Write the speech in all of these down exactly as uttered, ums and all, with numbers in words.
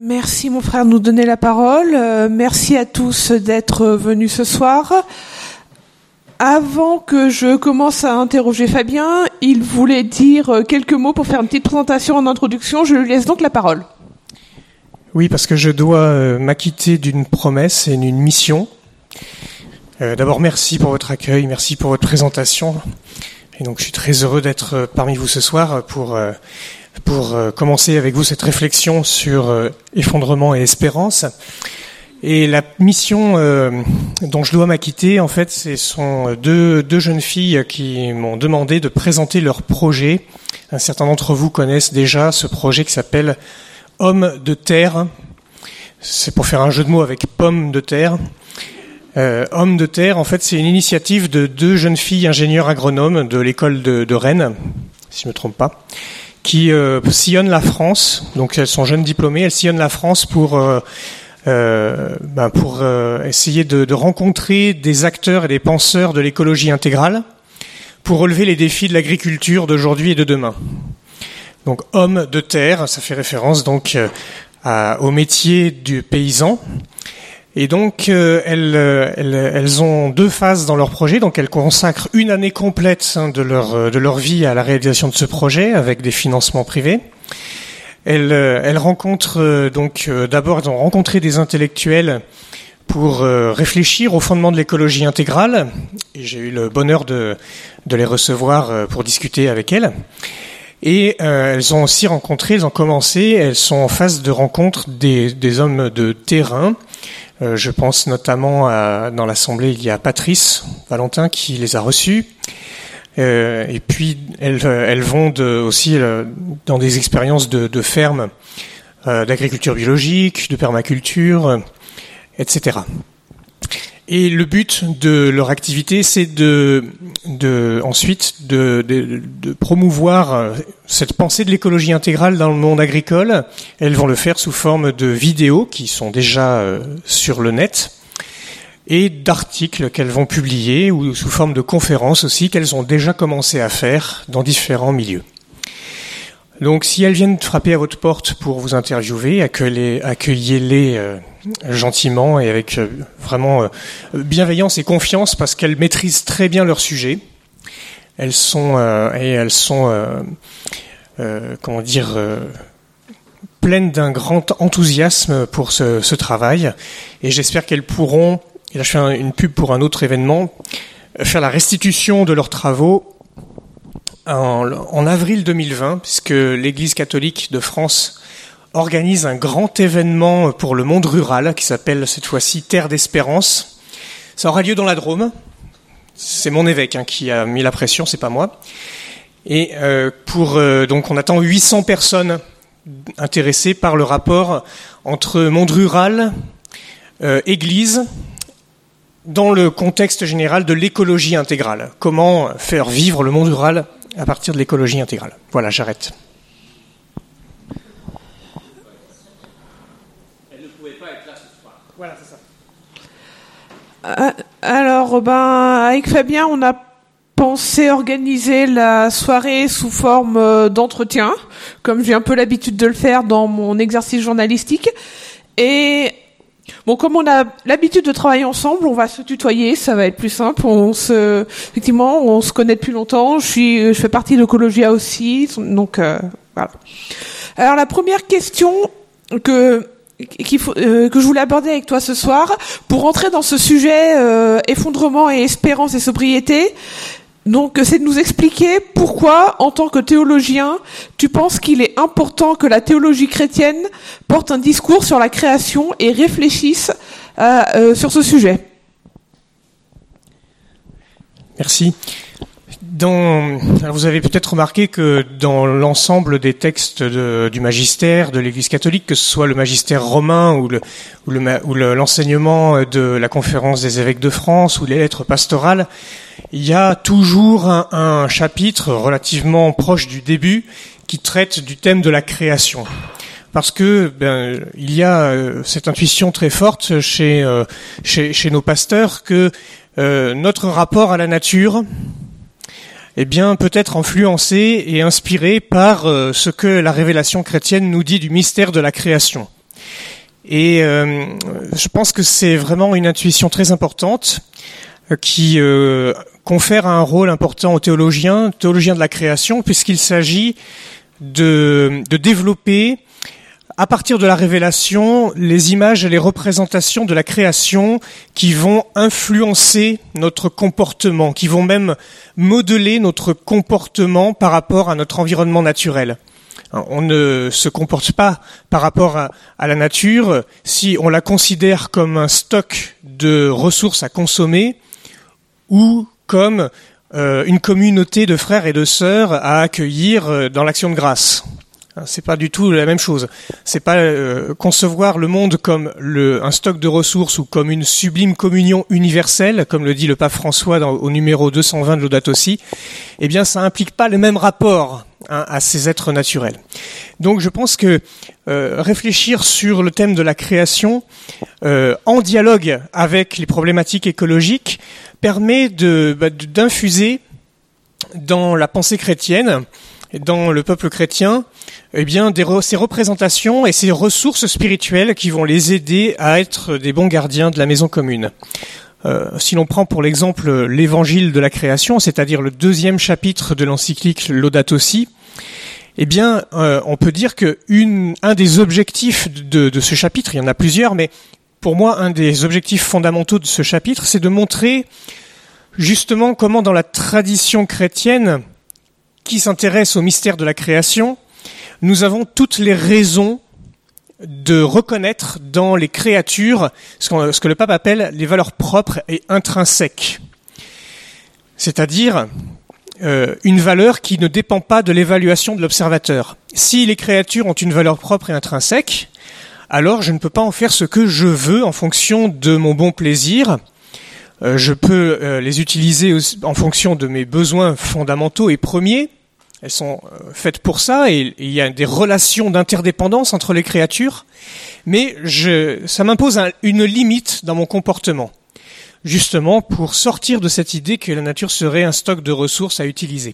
Merci mon frère de nous donner la parole. Euh, merci à tous d'être venus ce soir. Avant que je commence à interroger Fabien, il voulait dire quelques mots pour faire une petite présentation en introduction. Je lui laisse donc la parole. Oui, parce que je dois euh, m'acquitter d'une promesse et d'une mission. Euh, d'abord, merci pour votre accueil, merci pour votre présentation. Et donc, je suis très heureux d'être parmi vous ce soir pour... Euh, pour euh, commencer avec vous cette réflexion sur euh, effondrement et espérance. Et la mission euh, dont je dois m'acquitter, en fait, ce sont deux, deux jeunes filles qui m'ont demandé de présenter leur projet. Un certain d'entre vous connaissent déjà ce projet qui s'appelle Hommes de terre. C'est pour faire un jeu de mots avec pommes de terre. Euh, Hommes de terre, en fait, c'est une initiative de deux jeunes filles ingénieurs agronomes de l'école de, de Rennes, si je ne me trompe pas, qui euh, sillonnent la France. Donc elles sont jeunes diplômées, elles sillonnent la France pour euh, euh, ben pour euh, essayer de, de rencontrer des acteurs et des penseurs de l'écologie intégrale pour relever les défis de l'agriculture d'aujourd'hui et de demain. Donc hommes de terre, ça fait référence donc euh, à, au métier du paysan. Et donc, euh, elles, elles, elles ont deux phases dans leur projet. Donc, elles consacrent une année complète hein, de leur de leur vie à la réalisation de ce projet avec des financements privés. Elles, elles rencontrent euh, donc euh, d'abord, elles ont rencontré des intellectuels pour euh, réfléchir au fondement de l'écologie intégrale. Et j'ai eu le bonheur de de les recevoir euh, pour discuter avec elles. Et euh, elles ont aussi rencontré, elles ont commencé, elles sont en phase de rencontre des des hommes de terrain. Euh, je pense notamment à, dans l'Assemblée, il y a Patrice Valentin qui les a reçus. Euh, et puis, elles, elles vont de, aussi euh, dans des expériences de, de ferme, euh, d'agriculture biologique, de permaculture, euh, et cetera. Et le but de leur activité, c'est de, de ensuite de, de, de promouvoir cette pensée de l'écologie intégrale dans le monde agricole. Elles vont le faire sous forme de vidéos qui sont déjà euh, sur le net et d'articles qu'elles vont publier ou sous forme de conférences aussi qu'elles ont déjà commencé à faire dans différents milieux. Donc, si elles viennent frapper à votre porte pour vous interviewer, accueillez-les, accueillez-les euh, gentiment et avec euh, vraiment euh, bienveillance et confiance, parce qu'elles maîtrisent très bien leur sujet. Elles sont euh, et elles sont euh, euh, comment dire euh, pleines d'un grand enthousiasme pour ce, ce travail. Et j'espère qu'elles pourront. Et là, je fais un, une pub pour un autre événement, faire la restitution de leurs travaux. En, en avril deux mille vingt, puisque l'Église catholique de France organise un grand événement pour le monde rural qui s'appelle cette fois-ci Terre d'Espérance. Ça aura lieu dans la Drôme. C'est mon évêque hein, qui a mis la pression, c'est pas moi. Et euh, pour euh, donc on attend huit cents personnes intéressées par le rapport entre monde rural, euh, Église, dans le contexte général de l'écologie intégrale. Comment faire vivre le monde rural à partir de l'écologie intégrale. Voilà, j'arrête. Elle ne pouvait pas être là ce soir. Voilà, c'est ça. Euh, alors, ben, avec Fabien, on a pensé organiser la soirée sous forme d'entretien, comme j'ai un peu l'habitude de le faire dans mon exercice journalistique. Et bon, comme on a l'habitude de travailler ensemble, on va se tutoyer, ça va être plus simple. On se, effectivement, on se connaît depuis longtemps. Je suis, je fais partie de Ecologia aussi, donc euh, voilà. Alors la première question que qu'il faut, euh, que je voulais aborder avec toi ce soir, pour rentrer dans ce sujet euh, effondrement et espérance et sobriété. Donc, c'est de nous expliquer pourquoi, en tant que théologien, tu penses qu'il est important que la théologie chrétienne porte un discours sur la création et réfléchisse euh, euh, sur ce sujet. Merci. Dans, alors vous avez peut-être remarqué que dans l'ensemble des textes de, du magistère de l'Église catholique, que ce soit le magistère romain ou, le, ou, le, ou le, l'enseignement de la Conférence des évêques de France ou les lettres pastorales, il y a toujours un, un chapitre relativement proche du début qui traite du thème de la création. Parce que ben, il y a euh, cette intuition très forte chez, euh, chez, chez nos pasteurs que euh, notre rapport à la nature, eh bien, peut être influencé et inspiré par euh, ce que la révélation chrétienne nous dit du mystère de la création. Et euh, je pense que c'est vraiment une intuition très importante euh, qui euh, confère un rôle important aux théologiens, théologiens de la création, puisqu'il s'agit de, de développer, à partir de la révélation, les images et les représentations de la création qui vont influencer notre comportement, qui vont même modeler notre comportement par rapport à notre environnement naturel. On ne se comporte pas par rapport à, à la nature si on la considère comme un stock de ressources à consommer ou comme euh, une communauté de frères et de sœurs à accueillir dans l'action de grâce. C'est pas du tout la même chose. C'est pas euh, concevoir le monde comme le, un stock de ressources ou comme une sublime communion universelle, comme le dit le pape François dans, au numéro deux cent vingt de Laudato Si. Eh bien, ça implique pas le même rapport hein, à ces êtres naturels. Donc, je pense que euh, réfléchir sur le thème de la création euh, en dialogue avec les problématiques écologiques permet de, bah, d'infuser dans la pensée chrétienne, dans le peuple chrétien, eh bien, des re- ces représentations et ces ressources spirituelles qui vont les aider à être des bons gardiens de la maison commune. Euh, si l'on prend pour l'exemple l'évangile de la création, c'est-à-dire le deuxième chapitre de l'encyclique Laudato Si, eh bien, euh, on peut dire que une, un des objectifs de, de ce chapitre, il y en a plusieurs, mais pour moi, un des objectifs fondamentaux de ce chapitre, c'est de montrer justement comment dans la tradition chrétienne qui s'intéresse au mystère de la création, nous avons toutes les raisons de reconnaître dans les créatures ce, qu'on, ce que le pape appelle les valeurs propres et intrinsèques. C'est-à-dire euh, une valeur qui ne dépend pas de l'évaluation de l'observateur. Si les créatures ont une valeur propre et intrinsèque, alors je ne peux pas en faire ce que je veux en fonction de mon bon plaisir. Euh, je peux euh, les utiliser en fonction de mes besoins fondamentaux et premiers. Elles sont euh, faites pour ça et il y a des relations d'interdépendance entre les créatures. Mais je, ça m'impose un, une limite dans mon comportement. Justement pour sortir de cette idée que la nature serait un stock de ressources à utiliser.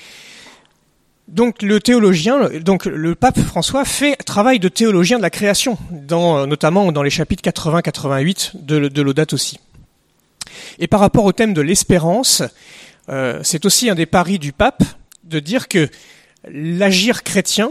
Donc le théologien, donc le pape François fait travail de théologien de la création, dans, notamment dans les chapitres quatre-vingts quatre-vingt-huit de, de Laudato Si. Et par rapport au thème de l'espérance, euh, c'est aussi un des paris du pape de dire que l'agir chrétien,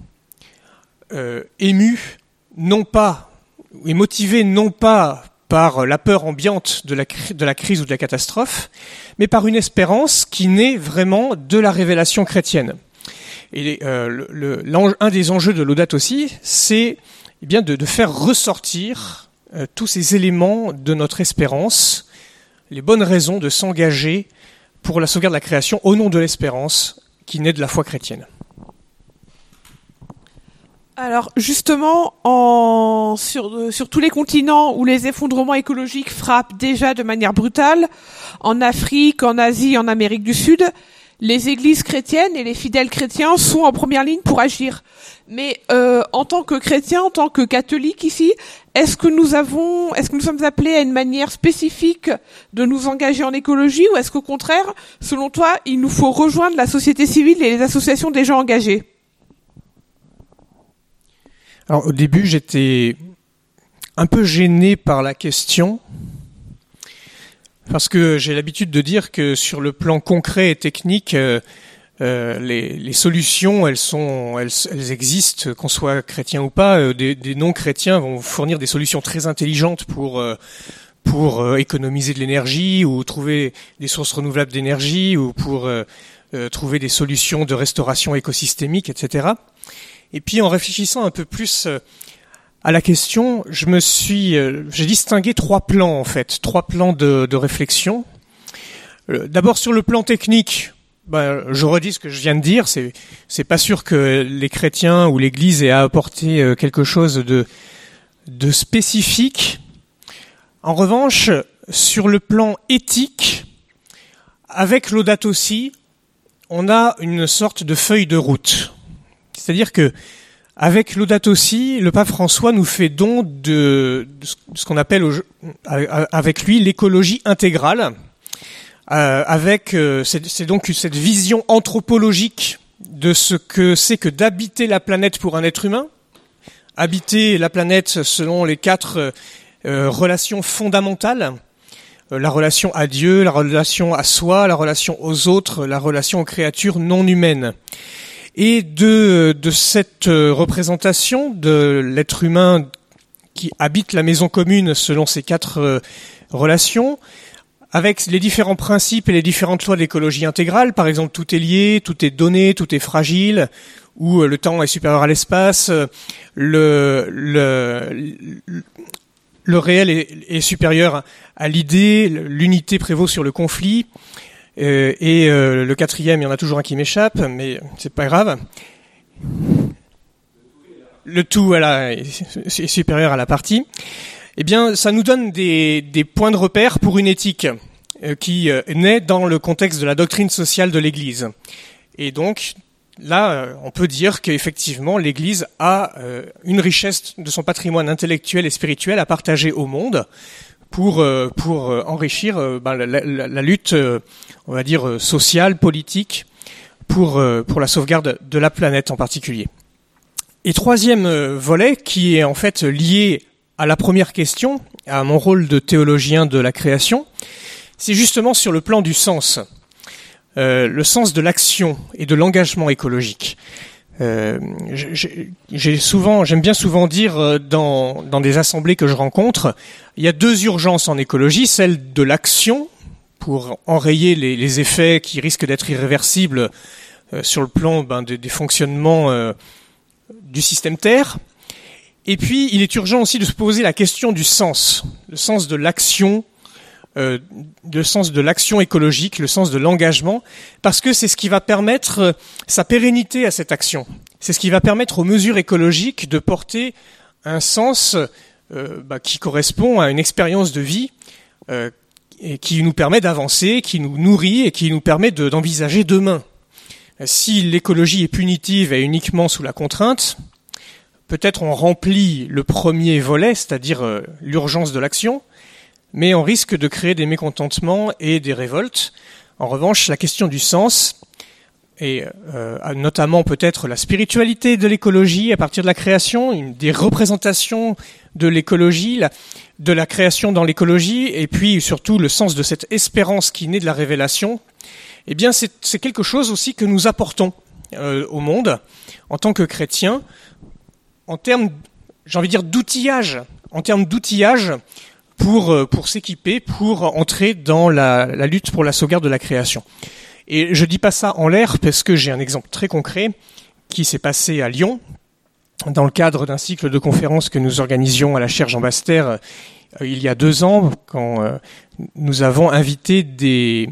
euh, ému non pas, est motivé non pas par la peur ambiante de la, de la crise ou de la catastrophe, mais par une espérance qui naît vraiment de la révélation chrétienne. Et euh, le, le, un des enjeux de Laudato Si, c'est eh bien de, de faire ressortir euh, tous ces éléments de notre espérance, les bonnes raisons de s'engager pour la sauvegarde de la création au nom de l'espérance qui naît de la foi chrétienne. Alors justement, en, sur, euh, sur tous les continents où les effondrements écologiques frappent déjà de manière brutale, en Afrique, en Asie, en Amérique du Sud, les églises chrétiennes et les fidèles chrétiens sont en première ligne pour agir. Mais euh, en tant que chrétiens, en tant que catholiques ici, est-ce que nous avons, est-ce que nous sommes appelés à une manière spécifique de nous engager en écologie, ou est-ce qu'au contraire, selon toi, il nous faut rejoindre la société civile et les associations des gens engagés ? Alors au début, j'étais un peu gêné par la question, parce que j'ai l'habitude de dire que sur le plan concret et technique, euh, euh, les, les solutions, elles sont, elles, elles existent, qu'on soit chrétien ou pas. Euh, des, des non-chrétiens vont fournir des solutions très intelligentes pour euh, pour euh, économiser de l'énergie ou trouver des sources renouvelables d'énergie ou pour euh, euh, trouver des solutions de restauration écosystémique, et cetera. Et puis en réfléchissant un peu plus euh, à la question, je me suis, euh, j'ai distingué trois plans en fait, trois plans de, de réflexion. Euh, d'abord sur le plan technique, ben, je redis ce que je viens de dire. C'est, c'est pas sûr que les chrétiens ou l'Église aient à apporter euh, quelque chose de, de spécifique. En revanche, sur le plan éthique, avec Laudato Si, on a une sorte de feuille de route. C'est-à-dire que avec Laudato Si, le pape François nous fait don de, de ce qu'on appelle au, avec lui l'écologie intégrale. Euh, avec euh, c'est, c'est donc cette vision anthropologique de ce que c'est que d'habiter la planète pour un être humain, habiter la planète selon les quatre euh, relations fondamentales. Euh, la relation à Dieu, la relation à soi, la relation aux autres, la relation aux créatures non humaines. Et de, de cette représentation de l'être humain qui habite la maison commune selon ces quatre euh, relations, avec les différents principes et les différentes lois de l'écologie intégrale, par exemple tout est lié, tout est donné, tout est fragile, ou euh, le temps est supérieur à l'espace, le, le, le réel est, est supérieur à l'idée, l'unité prévaut sur le conflit. Euh, et euh, le quatrième, il y en a toujours un qui m'échappe, mais c'est pas grave. Le tout, voilà, est supérieur à la partie. Eh bien, ça nous donne des, des points de repère pour une éthique euh, qui euh, naît dans le contexte de la doctrine sociale de l'Église. Et donc, là, euh, on peut dire qu'effectivement, l'Église a euh, une richesse de son patrimoine intellectuel et spirituel à partager au monde, pour euh, pour euh, enrichir euh, ben, la, la, la lutte, euh, on va dire euh, sociale, politique, pour euh, pour la sauvegarde de la planète en particulier. Et troisième euh, volet, qui est en fait lié à la première question, à mon rôle de théologien de la création, c'est justement sur le plan du sens, euh, le sens de l'action et de l'engagement écologique. Euh, j'ai, j'ai souvent, j'aime bien souvent dire dans, dans des assemblées que je rencontre, il y a deux urgences en écologie, celle de l'action pour enrayer les, les effets qui risquent d'être irréversibles euh, sur le plan ben, de, des fonctionnements euh, du système Terre. Et puis, il est urgent aussi de se poser la question du sens, le sens de l'action, euh, le sens de l'action écologique, le sens de l'engagement, parce que c'est ce qui va permettre euh, sa pérennité à cette action. C'est ce qui va permettre aux mesures écologiques de porter un sens euh, bah, qui correspond à une expérience de vie euh, et qui nous permet d'avancer, qui nous nourrit et qui nous permet de, d'envisager demain. Si l'écologie est punitive et uniquement sous la contrainte, peut-être on remplit le premier volet, c'est-à-dire euh, l'urgence de l'action, mais on risque de créer des mécontentements et des révoltes. En revanche, la question du sens, et euh, notamment peut-être la spiritualité de l'écologie à partir de la création, une, des représentations de l'écologie, la, de la création dans l'écologie, et puis surtout le sens de cette espérance qui naît de la révélation, eh bien c'est, c'est quelque chose aussi que nous apportons euh, au monde en tant que chrétiens, en termes, j'ai envie de dire, d'outillage, en termes d'outillage pour pour s'équiper, pour entrer dans la, la lutte pour la sauvegarde de la création. Et je dis pas ça en l'air parce que j'ai un exemple très concret qui s'est passé à Lyon dans le cadre d'un cycle de conférences que nous organisions à la chaire Jean Baster euh, il y a deux ans, quand euh, nous avons invité des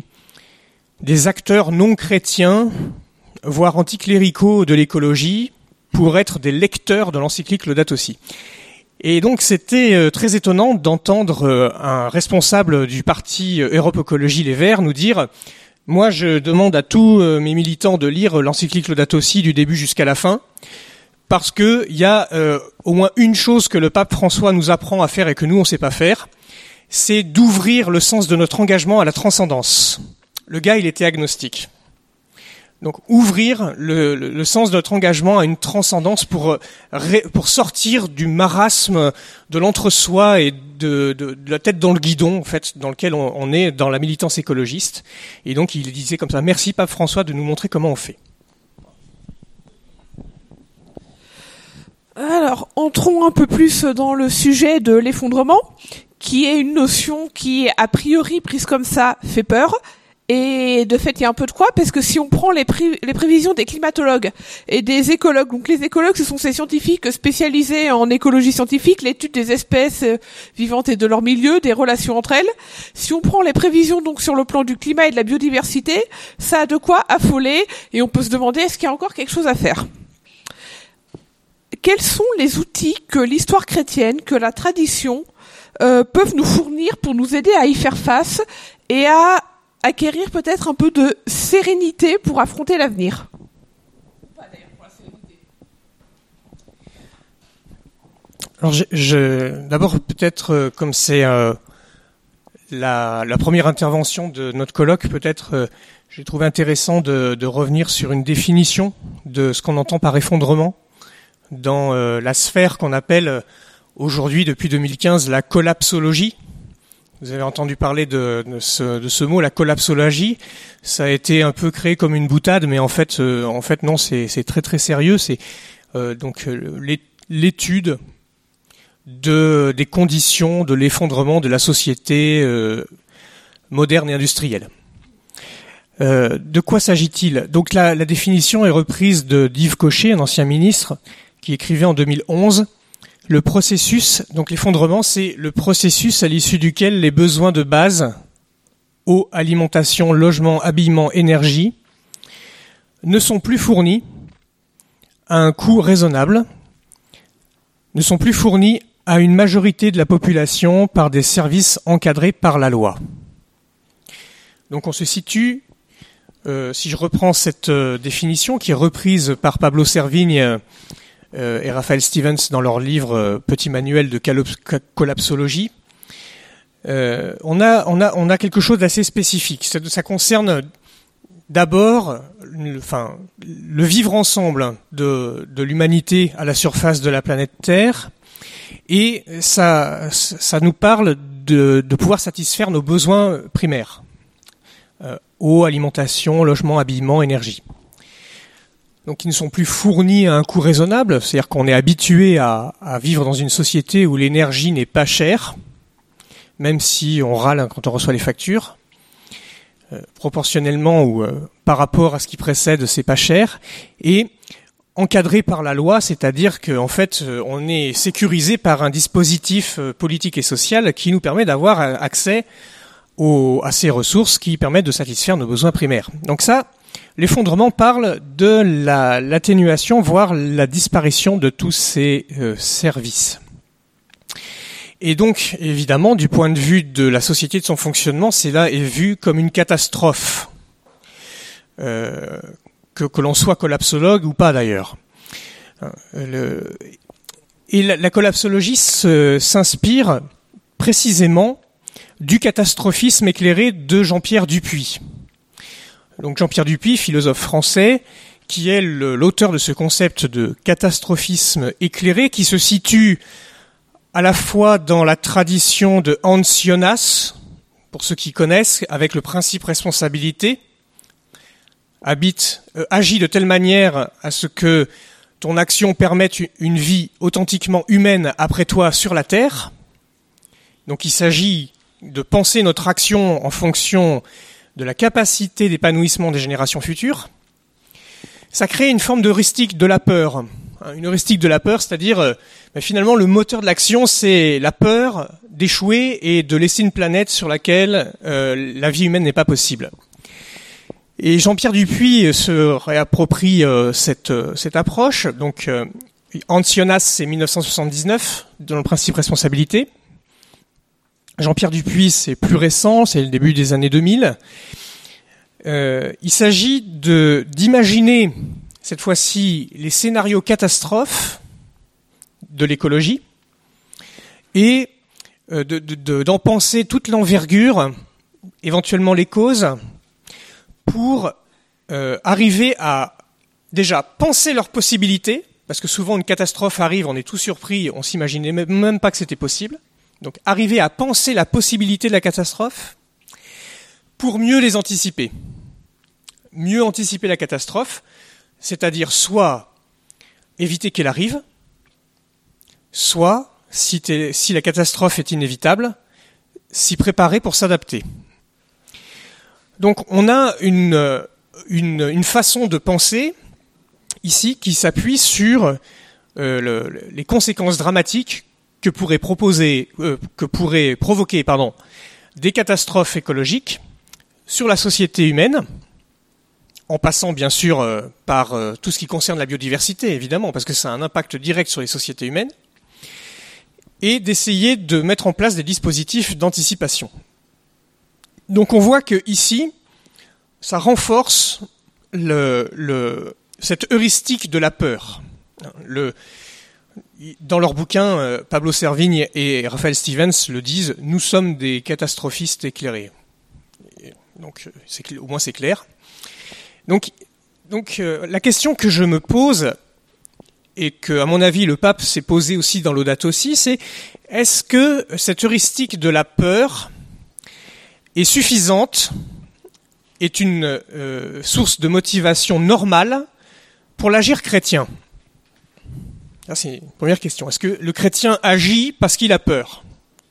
des acteurs non chrétiens, voire anticléricaux de l'écologie, pour être des lecteurs de l'encyclique Laudato Si. Et donc c'était très étonnant d'entendre un responsable du parti Europe Écologie Les Verts nous dire « Moi je demande à tous mes militants de lire l'encyclique Laudato Si du début jusqu'à la fin, parce que il y a euh, au moins une chose que le pape François nous apprend à faire et que nous on sait pas faire, c'est d'ouvrir le sens de notre engagement à la transcendance. » Le gars il était agnostique. Donc ouvrir le, le, le sens de notre engagement à une transcendance pour pour sortir du marasme de l'entre-soi et de, de, de la tête dans le guidon en fait dans lequel on, on est dans la militance écologiste. Et donc il disait comme ça: merci Pape François de nous montrer comment on fait. Alors entrons un peu plus dans le sujet de l'effondrement, qui est une notion qui a priori prise comme ça fait peur. Et de fait, il y a un peu de quoi, parce que si on prend les, pré- les prévisions des climatologues et des écologues, donc les écologues, ce sont ces scientifiques spécialisés en écologie scientifique, l'étude des espèces vivantes et de leur milieu, des relations entre elles. Si on prend les prévisions donc sur le plan du climat et de la biodiversité, ça a de quoi affoler, et on peut se demander est-ce qu'il y a encore quelque chose à faire. Quels sont les outils que l'histoire chrétienne, que la tradition euh, peuvent nous fournir pour nous aider à y faire face et à acquérir peut-être un peu de sérénité pour affronter l'avenir. Alors, je, je, d'abord, peut-être, euh, comme c'est euh, la, la première intervention de notre colloque, peut-être, euh, j'ai trouvé intéressant de, de revenir sur une définition de ce qu'on entend par effondrement dans euh, la sphère qu'on appelle euh, aujourd'hui, depuis deux mille quinze, la collapsologie. Vous avez entendu parler de, de, ce, de ce mot, la collapsologie. Ça a été un peu créé comme une boutade, mais en fait, euh, en fait non, c'est, c'est très très sérieux. C'est euh, donc euh, l'étude de, des conditions de l'effondrement de la société euh, moderne et industrielle. Euh, de quoi s'agit-il ? Donc la, la définition est reprise de d'Yves Cochet, un ancien ministre, qui écrivait en deux mille onze. Le processus, donc l'effondrement, c'est le processus à l'issue duquel les besoins de base, eau, alimentation, logement, habillement, énergie, ne sont plus fournis à un coût raisonnable, ne sont plus fournis à une majorité de la population par des services encadrés par la loi. Donc on se situe, euh, si je reprends cette euh, définition qui est reprise par Pablo Servigne euh, et Raphaël Stevens dans leur livre euh, Petit manuel de collapsologie, euh, on a, on a, on a quelque chose d'assez spécifique. Ça, ça concerne d'abord, le, enfin, le vivre ensemble de, de l'humanité à la surface de la planète Terre, et ça, ça nous parle de, de pouvoir satisfaire nos besoins primaires. Euh, eau, alimentation, logement, habillement, énergie. Donc ils ne sont plus fournis à un coût raisonnable, c'est-à-dire qu'on est habitué à, à vivre dans une société où l'énergie n'est pas chère, même si on râle quand on reçoit les factures. Euh, proportionnellement ou euh, par rapport à ce qui précède, c'est pas cher. Et encadré par la loi, c'est-à-dire qu'en fait, euh, on est sécurisé par un dispositif euh, politique et social qui nous permet d'avoir accès Aux, à ces ressources qui permettent de satisfaire nos besoins primaires. Donc ça, l'effondrement parle de la, l'atténuation, voire la disparition de tous ces euh, services. Et donc, évidemment, du point de vue de la société, de son fonctionnement, cela est vu comme une catastrophe. Euh, que, que l'on soit collapsologue ou pas d'ailleurs. Le, et la, la collapsologie se, s'inspire précisément du catastrophisme éclairé de Jean-Pierre Dupuy. Donc Jean-Pierre Dupuy, philosophe français, qui est le, l'auteur de ce concept de catastrophisme éclairé, qui se situe à la fois dans la tradition de Hans Jonas, pour ceux qui connaissent, avec le principe responsabilité, habite, euh, agit de telle manière à ce que ton action permette une vie authentiquement humaine après toi sur la Terre. Donc il s'agit de penser notre action en fonction de la capacité d'épanouissement des générations futures. Ça crée une forme d'heuristique de la peur. Une heuristique de la peur, c'est-à-dire euh, finalement le moteur de l'action, c'est la peur d'échouer et de laisser une planète sur laquelle euh, la vie humaine n'est pas possible. Et Jean-Pierre Dupuy se réapproprie euh, cette, euh, cette approche. Donc euh, Hans Jonas, c'est dix-neuf cent soixante-dix-neuf, dans le principe responsabilité. Jean-Pierre Dupuy, c'est plus récent, c'est le début des années deux mille. Euh, il s'agit de, d'imaginer, cette fois-ci, les scénarios catastrophes de l'écologie et euh, de, de, de, d'en penser toute l'envergure, éventuellement les causes, pour euh, arriver à, déjà, penser leurs possibilités, parce que souvent une catastrophe arrive, on est tout surpris, on s'imaginait même pas que c'était possible. Donc arriver à penser la possibilité de la catastrophe pour mieux les anticiper. Mieux anticiper la catastrophe, c'est-à-dire soit éviter qu'elle arrive, soit, si, si la catastrophe est inévitable, s'y préparer pour s'adapter. Donc on a une, une, une façon de penser ici qui s'appuie sur euh, le, les conséquences dramatiques que pourrait proposer, euh, que pourrait provoquer, pardon, des catastrophes écologiques sur la société humaine, en passant bien sûr euh, par euh, tout ce qui concerne la biodiversité, évidemment, parce que ça a un impact direct sur les sociétés humaines, et d'essayer de mettre en place des dispositifs d'anticipation. Donc on voit que ici, ça renforce le, le, cette heuristique de la peur. Le, Dans leur bouquin, Pablo Servigne et Raphaël Stevens le disent, nous sommes des catastrophistes éclairés. Donc, c'est, au moins c'est clair. Donc, donc euh, la question que je me pose et que, à mon avis, le pape s'est posé aussi dans Laudato Si, c'est est-ce que cette heuristique de la peur est suffisante, est une euh, source de motivation normale pour l'agir chrétien? Ça, c'est une première question. Est-ce que le chrétien agit parce qu'il a peur?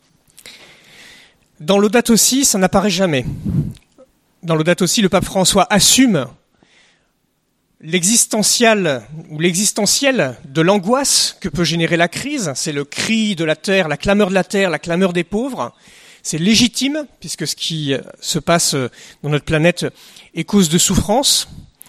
Dans Laudato Si, ça n'apparaît jamais. Dans Laudato Si, le pape François assume l'existentiel ou l'existentiel de l'angoisse que peut générer la crise. C'est le cri de la terre, la clameur de la terre, la clameur des pauvres. C'est légitime, puisque ce qui se passe dans notre planète est cause de souffrance.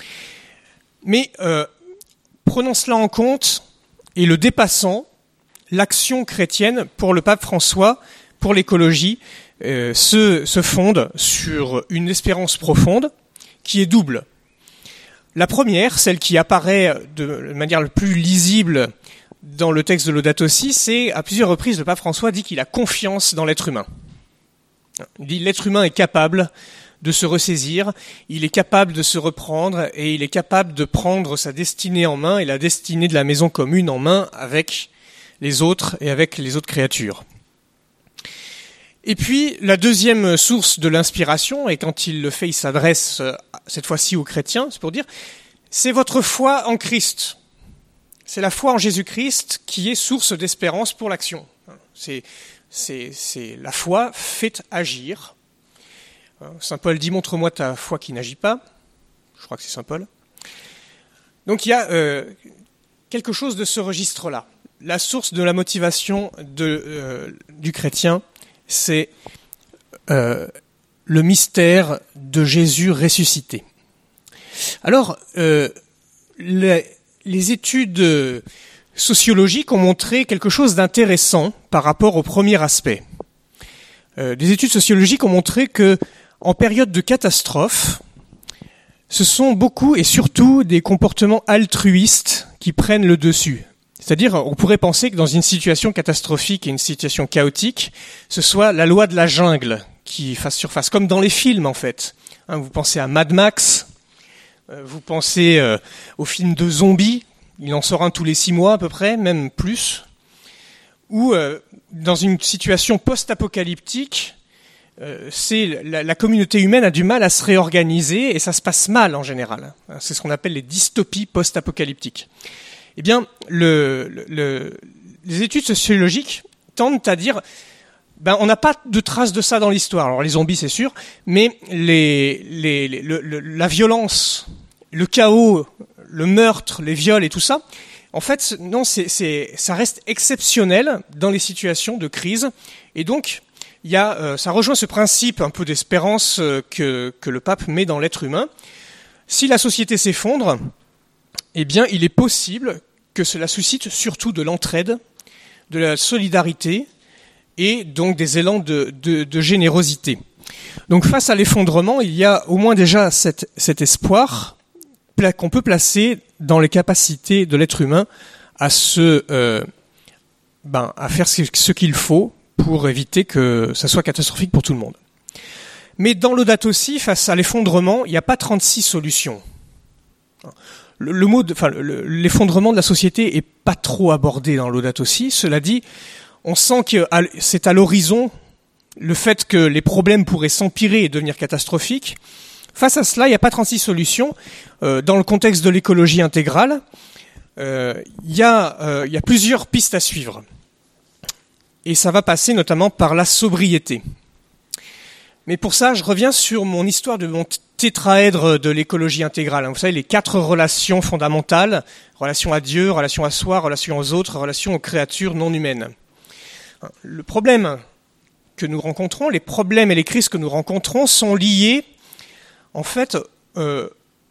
Mais euh, prenons cela en compte et le dépassant, l'action chrétienne pour le pape François, pour l'écologie, euh, se, se fonde sur une espérance profonde qui est double. La première, celle qui apparaît de manière la plus lisible dans le texte de Laudato Si, c'est à plusieurs reprises le pape François dit qu'il a confiance dans l'être humain. Il dit l'être humain est capable de se ressaisir, il est capable de se reprendre et il est capable de prendre sa destinée en main et la destinée de la maison commune en main avec les autres et avec les autres créatures. Et puis, la deuxième source de l'inspiration, et quand il le fait, il s'adresse cette fois-ci aux chrétiens, c'est pour dire, c'est votre foi en Christ. C'est la foi en Jésus-Christ qui est source d'espérance pour l'action. C'est, c'est, c'est la foi fait agir. Saint Paul dit, montre-moi ta foi qui n'agit pas. Je crois que c'est Saint Paul. Donc il y a euh, quelque chose de ce registre-là. La source de la motivation de, euh, du chrétien, c'est euh, le mystère de Jésus ressuscité. Alors, euh, les, les études sociologiques ont montré quelque chose d'intéressant par rapport au premier aspect. Euh, des études sociologiques ont montré que, en période de catastrophe, ce sont beaucoup et surtout des comportements altruistes qui prennent le dessus. C'est-à-dire, on pourrait penser que dans une situation catastrophique et une situation chaotique, ce soit la loi de la jungle qui fasse surface, comme dans les films en fait. Hein, vous pensez à Mad Max, euh, vous pensez euh, aux films de zombies, il en sort un tous les six mois à peu près, même plus, ou euh, dans une situation post-apocalyptique, euh, c'est la, la communauté humaine a du mal à se réorganiser et ça se passe mal en général. C'est ce qu'on appelle les dystopies post-apocalyptiques. Eh bien, le, le, le, les études sociologiques tendent à dire, ben, on n'a pas de traces de ça dans l'histoire. Alors, les zombies, c'est sûr, mais les, les, les, le, le, la violence, le chaos, le meurtre, les viols et tout ça, en fait, non, c'est, c'est, ça reste exceptionnel dans les situations de crise. Et donc, il y a, euh, ça rejoint ce principe un peu d'espérance euh, que, que le pape met dans l'être humain. Si la société s'effondre, eh bien, il est possible que cela suscite surtout de l'entraide, de la solidarité et donc des élans de, de, de générosité. Donc, face à l'effondrement, il y a au moins déjà cet, cet espoir qu'on peut placer dans les capacités de l'être humain à se, euh, ben, à faire ce, ce qu'il faut pour éviter que ça soit catastrophique pour tout le monde. Mais dans Laudato Si, face à l'effondrement, il n'y a pas trente-six solutions. Le, le mot, de, enfin, le, l'effondrement de la société est pas trop abordé dans Laudato Si. Cela dit, on sent que c'est à l'horizon le fait que les problèmes pourraient s'empirer et devenir catastrophiques. Face à cela, il n'y a pas trente-six solutions. Euh, dans le contexte de l'écologie intégrale, euh, il y a, euh, il y a plusieurs pistes à suivre. Et ça va passer notamment par la sobriété. Mais pour ça, je reviens sur mon histoire de mon tétraèdre de l'écologie intégrale. Vous savez, les quatre relations fondamentales, relation à Dieu, relation à soi, relation aux autres, relation aux créatures non humaines. Le problème que nous rencontrons, les problèmes et les crises que nous rencontrons sont liés, en fait, euh,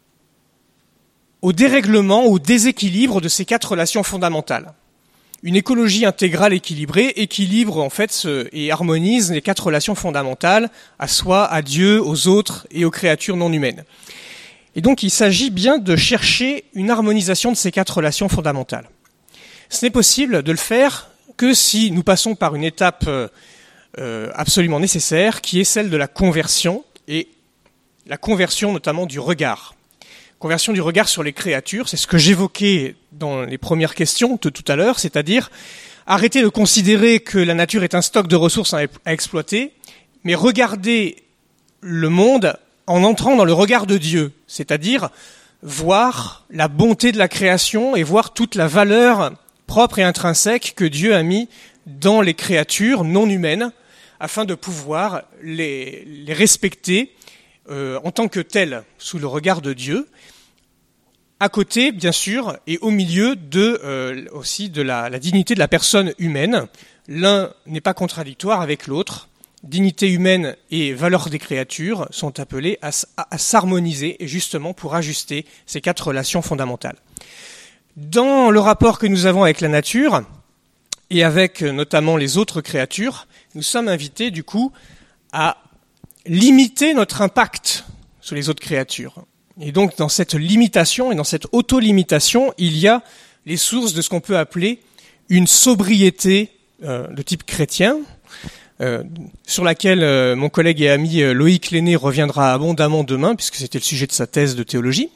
au dérèglement, au déséquilibre de ces quatre relations fondamentales. Une écologie intégrale équilibrée équilibre en fait et harmonise les quatre relations fondamentales à soi, à Dieu, aux autres et aux créatures non humaines. Et donc il s'agit bien de chercher une harmonisation de ces quatre relations fondamentales. Ce n'est possible de le faire que si nous passons par une étape euh, absolument nécessaire, qui est celle de la conversion, et la conversion notamment du regard. conversion du regard sur les créatures. C'est ce que j'évoquais dans les premières questions de tout à l'heure, c'est-à-dire arrêter de considérer que la nature est un stock de ressources à exploiter, mais regarder le monde en entrant dans le regard de Dieu, c'est-à-dire voir la bonté de la création et voir toute la valeur propre et intrinsèque que Dieu a mis dans les créatures non humaines, afin de pouvoir les, les respecter euh, en tant que telles, sous le regard de Dieu, à côté, bien sûr, et au milieu de euh, aussi de la, la dignité de la personne humaine. L'un n'est pas contradictoire avec l'autre. Dignité humaine et valeur des créatures sont appelées à, à, à s'harmoniser, et justement pour ajuster ces quatre relations fondamentales. Dans le rapport que nous avons avec la nature, et avec notamment les autres créatures, nous sommes invités du coup à limiter notre impact sur les autres créatures. Et donc dans cette limitation et dans cette auto-limitation, il y a les sources de ce qu'on peut appeler une sobriété euh, de type chrétien, Euh, sur laquelle euh, mon collègue et ami euh, Loïc Lenné reviendra abondamment demain, puisque c'était le sujet de sa thèse de théologie.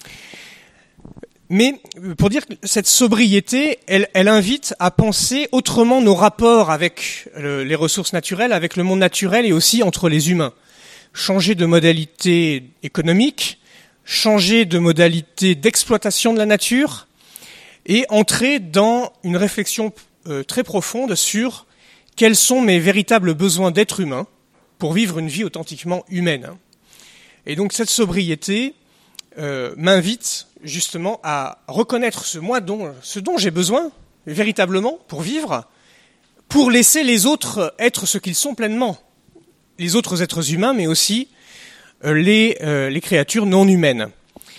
Mais pour dire que cette sobriété, elle, elle invite à penser autrement nos rapports avec le, les ressources naturelles, avec le monde naturel et aussi entre les humains. Changer de modalité économique, changer de modalité d'exploitation de la nature et entrer dans une réflexion euh, très profonde sur quels sont mes véritables besoins d'être humain pour vivre une vie authentiquement humaine. Et donc cette sobriété euh, m'invite justement à reconnaître ce moi dont, ce dont j'ai besoin véritablement pour vivre, pour laisser les autres être ce qu'ils sont pleinement, les autres êtres humains, mais aussi euh, les, euh, les créatures non humaines.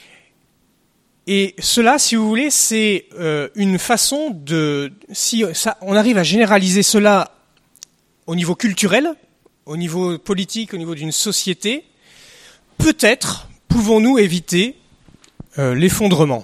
Et cela, si vous voulez, c'est euh, une façon de... Si ça, on arrive à généraliser cela au niveau culturel, au niveau politique, au niveau d'une société, peut-être pouvons-nous éviter euh, l'effondrement.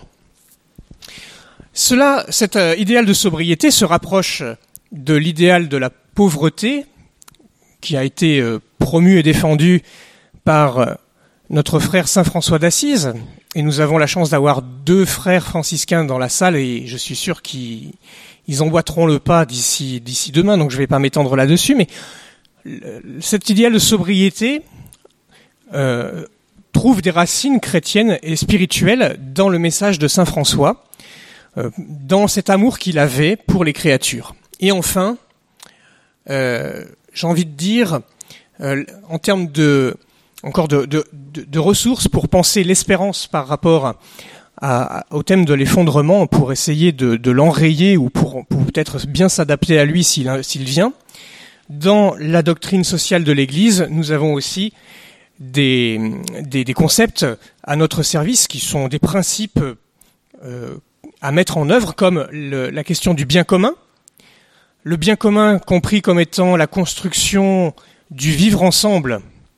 Cela, cet euh, idéal de sobriété se rapproche de l'idéal de la pauvreté qui a été euh, promu et défendu par euh, notre frère Saint François d'Assise. Et nous avons la chance d'avoir deux frères franciscains dans la salle et je suis sûr qu'ils Ils emboîteront le pas d'ici d'ici demain, donc je ne vais pas m'étendre là-dessus. Mais cet idéal de sobriété euh, trouve des racines chrétiennes et spirituelles dans le message de saint François, euh, dans cet amour qu'il avait pour les créatures. Et enfin, euh, j'ai envie de dire, euh, en termes de encore de, de, de, de ressources pour penser l'espérance par rapport à À, au thème de l'effondrement pour essayer de, de l'enrayer ou pour, pour peut-être bien s'adapter à lui s'il, s'il vient. Dans la doctrine sociale de l'Église, nous avons aussi des, des, des concepts à notre service qui sont des principes euh, à mettre en œuvre, comme le, la question du bien commun. Le bien commun compris comme étant la construction du vivre ensemble,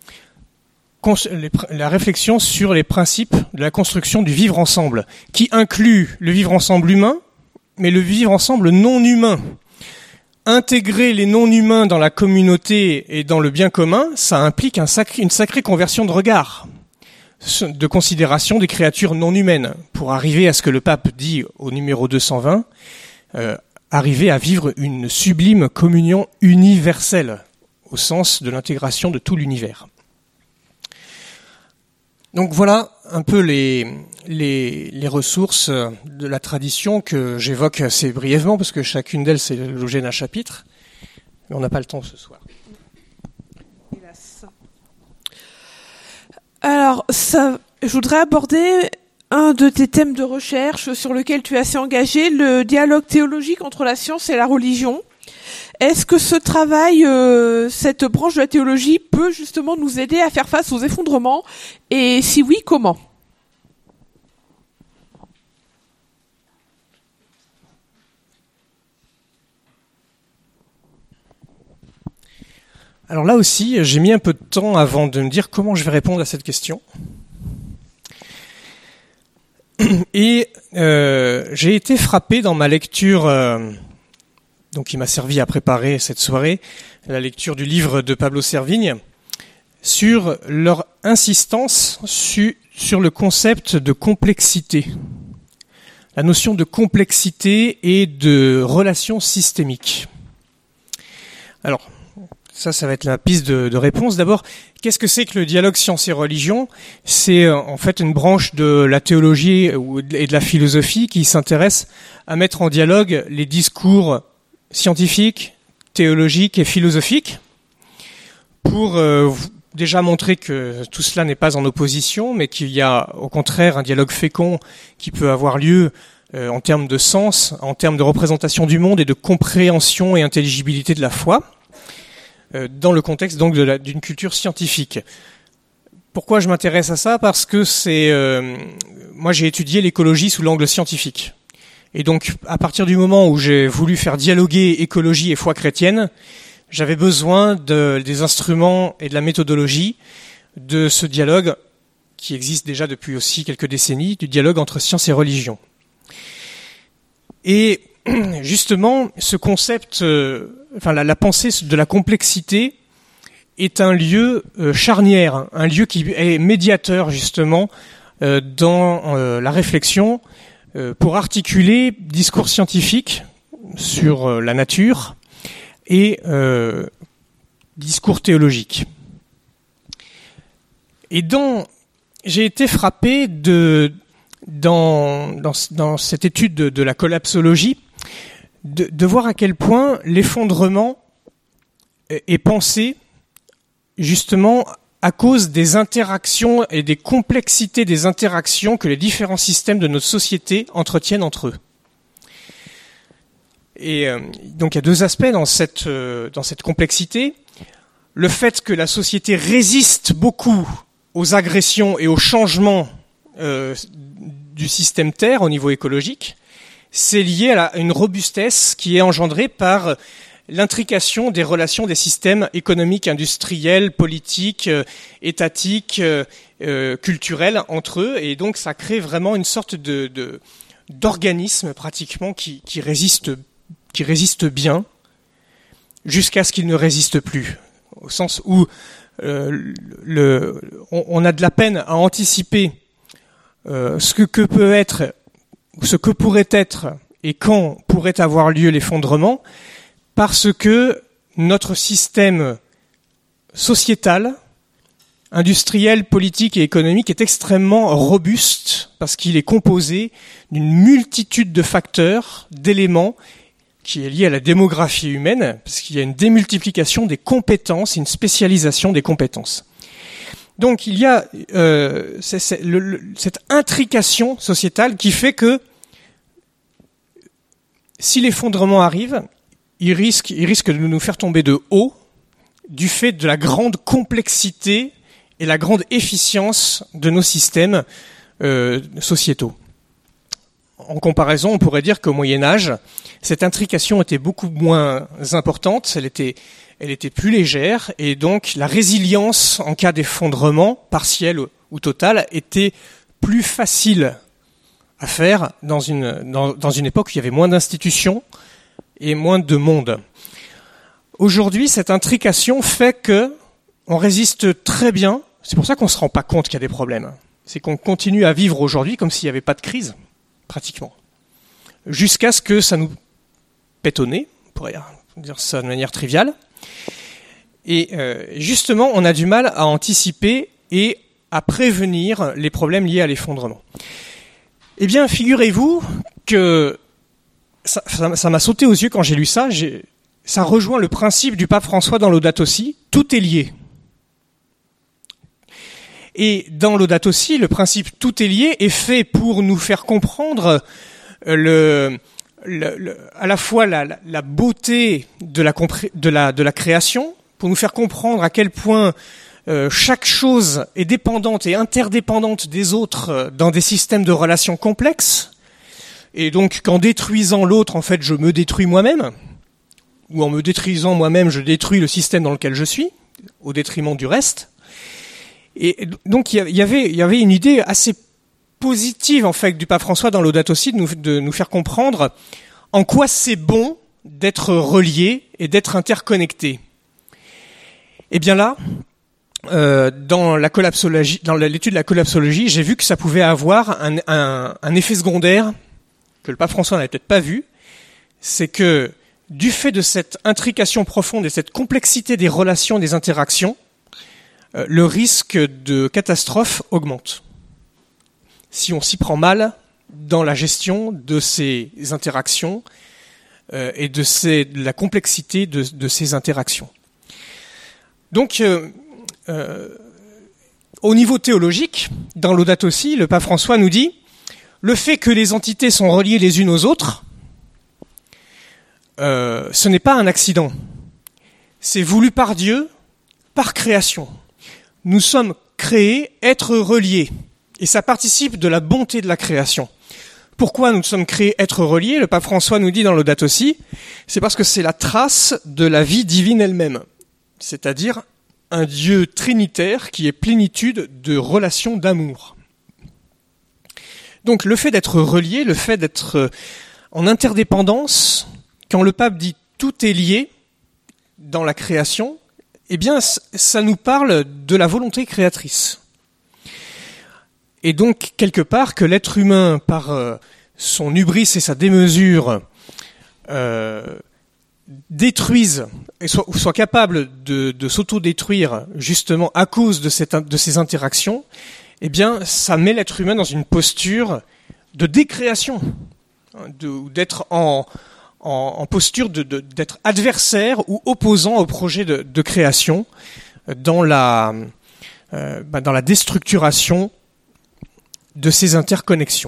la réflexion sur les principes de la construction du vivre ensemble, qui inclut le vivre ensemble humain, mais le vivre ensemble non humain. Intégrer les non-humains dans la communauté et dans le bien commun, ça implique un sacré, une sacrée conversion de regard, de considération des créatures non humaines, pour arriver à ce que le pape dit au numéro deux cent vingt, euh, arriver à vivre une sublime communion universelle, au sens de l'intégration de tout l'univers. Donc voilà un peu les, les, les ressources de la tradition que j'évoque assez brièvement, parce que chacune d'elles, c'est l'objet d'un chapitre. Mais on n'a pas le temps ce soir. Hélas. Alors, ça, je voudrais aborder un de tes thèmes de recherche sur lequel tu es assez engagé, le dialogue théologique entre la science et la religion. Est-ce que ce travail, euh, cette branche de la théologie peut justement nous aider à faire face aux effondrements? Et si oui, comment? Alors là aussi, j'ai mis un peu de temps avant de me dire comment je vais répondre à cette question. Et euh, j'ai été frappé dans ma lecture... Euh, donc qui m'a servi à préparer cette soirée, la lecture du livre de Pablo Servigne, sur leur insistance su, sur le concept de complexité, la notion de complexité et de relation systémique. Alors, ça, ça va être la piste de, de réponse. D'abord, qu'est-ce que c'est que le dialogue sciences et religion ? C'est en fait une branche de la théologie et de la philosophie qui s'intéresse à mettre en dialogue les discours scientifiques, théologiques et philosophiques pour euh, déjà montrer que tout cela n'est pas en opposition, mais qu'il y a au contraire un dialogue fécond qui peut avoir lieu euh, en termes de sens, en termes de représentation du monde et de compréhension et intelligibilité de la foi, euh, dans le contexte donc de la, d'une culture scientifique. Pourquoi je m'intéresse à ça ? Parce que c'est, euh, moi j'ai étudié l'écologie sous l'angle scientifique. Et donc, à partir du moment où j'ai voulu faire dialoguer écologie et foi chrétienne, j'avais besoin de, des instruments et de la méthodologie de ce dialogue qui existe déjà depuis aussi quelques décennies, du dialogue entre science et religion. Et justement, ce concept, euh, enfin la, la pensée de la complexité est un lieu euh, charnière, un lieu qui est médiateur justement euh, dans euh, la réflexion pour articuler discours scientifiques sur la nature et euh, discours théologiques. Et dans, j'ai été frappé de, dans, dans, dans cette étude de, de la collapsologie de, de voir à quel point l'effondrement est pensé justement à cause des interactions et des complexités des interactions que les différents systèmes de notre société entretiennent entre eux. Et euh, donc il y a deux aspects dans cette, euh, dans cette complexité. Le fait que la société résiste beaucoup aux agressions et aux changements euh, du système Terre au niveau écologique, c'est lié à, la, à une robustesse qui est engendrée par l'intrication des relations des systèmes économiques, industriels, politiques, euh, étatiques, euh, euh, culturels entre eux, et donc ça crée vraiment une sorte de, de d'organisme pratiquement qui, qui résiste, qui résiste bien jusqu'à ce qu'il ne résiste plus, au sens où euh, le, on, on a de la peine à anticiper euh, ce que, que peut être, ce que pourrait être et quand pourrait avoir lieu l'effondrement. Parce que notre système sociétal, industriel, politique et économique est extrêmement robuste parce qu'il est composé d'une multitude de facteurs, d'éléments qui est lié à la démographie humaine, parce qu'il y a une démultiplication des compétences, une spécialisation des compétences. Donc il y a euh, c'est, c'est, le, le, cette intrication sociétale qui fait que si l'effondrement arrive, Il risque, il risque de nous faire tomber de haut du fait de la grande complexité et la grande efficience de nos systèmes euh, sociétaux. En comparaison, on pourrait dire qu'au Moyen-Âge, cette intrication était beaucoup moins importante, elle était, elle était plus légère, et donc la résilience en cas d'effondrement, partiel ou total, était plus facile à faire dans une, dans, dans une époque où il y avait moins d'institutions, et moins de monde. Aujourd'hui, cette intrication fait que on résiste très bien. C'est pour ça qu'on se rend pas compte qu'il y a des problèmes. C'est qu'on continue à vivre aujourd'hui comme s'il n'y avait pas de crise, pratiquement. Jusqu'à ce que ça nous pète au nez, on pourrait dire ça de manière triviale. Et euh, justement, on a du mal à anticiper et à prévenir les problèmes liés à l'effondrement. Eh bien, figurez-vous que Ça, ça, ça m'a sauté aux yeux quand j'ai lu ça. J'ai, ça rejoint le principe du pape François dans Laudato Si. Tout est lié. Et dans Laudato Si, le principe tout est lié est fait pour nous faire comprendre le, le, le, à la fois la, la, la beauté de la, de, la, de la création, pour nous faire comprendre à quel point euh, chaque chose est dépendante et interdépendante des autres dans des systèmes de relations complexes. Et donc, qu'en détruisant l'autre, en fait, je me détruis moi-même, ou en me détruisant moi-même, je détruis le système dans lequel je suis, au détriment du reste. Et donc, il y avait, il y avait une idée assez positive, en fait, du pape François dans Laudato Si, de nous, de nous faire comprendre en quoi c'est bon d'être relié et d'être interconnecté. Et bien là, euh, dans la collapsologie, dans l'étude de la collapsologie, j'ai vu que ça pouvait avoir un, un, un effet secondaire que le pape François n'avait peut-être pas vu, c'est que du fait de cette intrication profonde et cette complexité des relations, des interactions, euh, le risque de catastrophe augmente. Si on s'y prend mal dans la gestion de ces interactions euh, et de, ces, de la complexité de, de ces interactions. Donc, euh, euh, au niveau théologique, dans Laudato Si, le pape François nous dit « Le fait que les entités sont reliées les unes aux autres, euh, ce n'est pas un accident. C'est voulu par Dieu, par création. Nous sommes créés, être reliés. Et ça participe de la bonté de la création. Pourquoi nous sommes créés, être reliés ? Le pape François nous dit dans Laudato Si, c'est parce que c'est la trace de la vie divine elle-même. C'est-à-dire un Dieu trinitaire qui est plénitude de relations d'amour. Donc le fait d'être relié, le fait d'être en interdépendance, quand le pape dit tout est lié dans la création, eh bien ça nous parle de la volonté créatrice. Et donc quelque part que l'être humain, par euh, son hubris et sa démesure, euh, détruise et soit, soit capable de, de s'auto-détruire justement à cause de, cette, de ces interactions, eh bien, ça met l'être humain dans une posture de décréation, de, d'être en, en, en posture de, de, d'être adversaire ou opposant au projet de, de création, dans la, euh, bah, dans la déstructuration de ces interconnexions.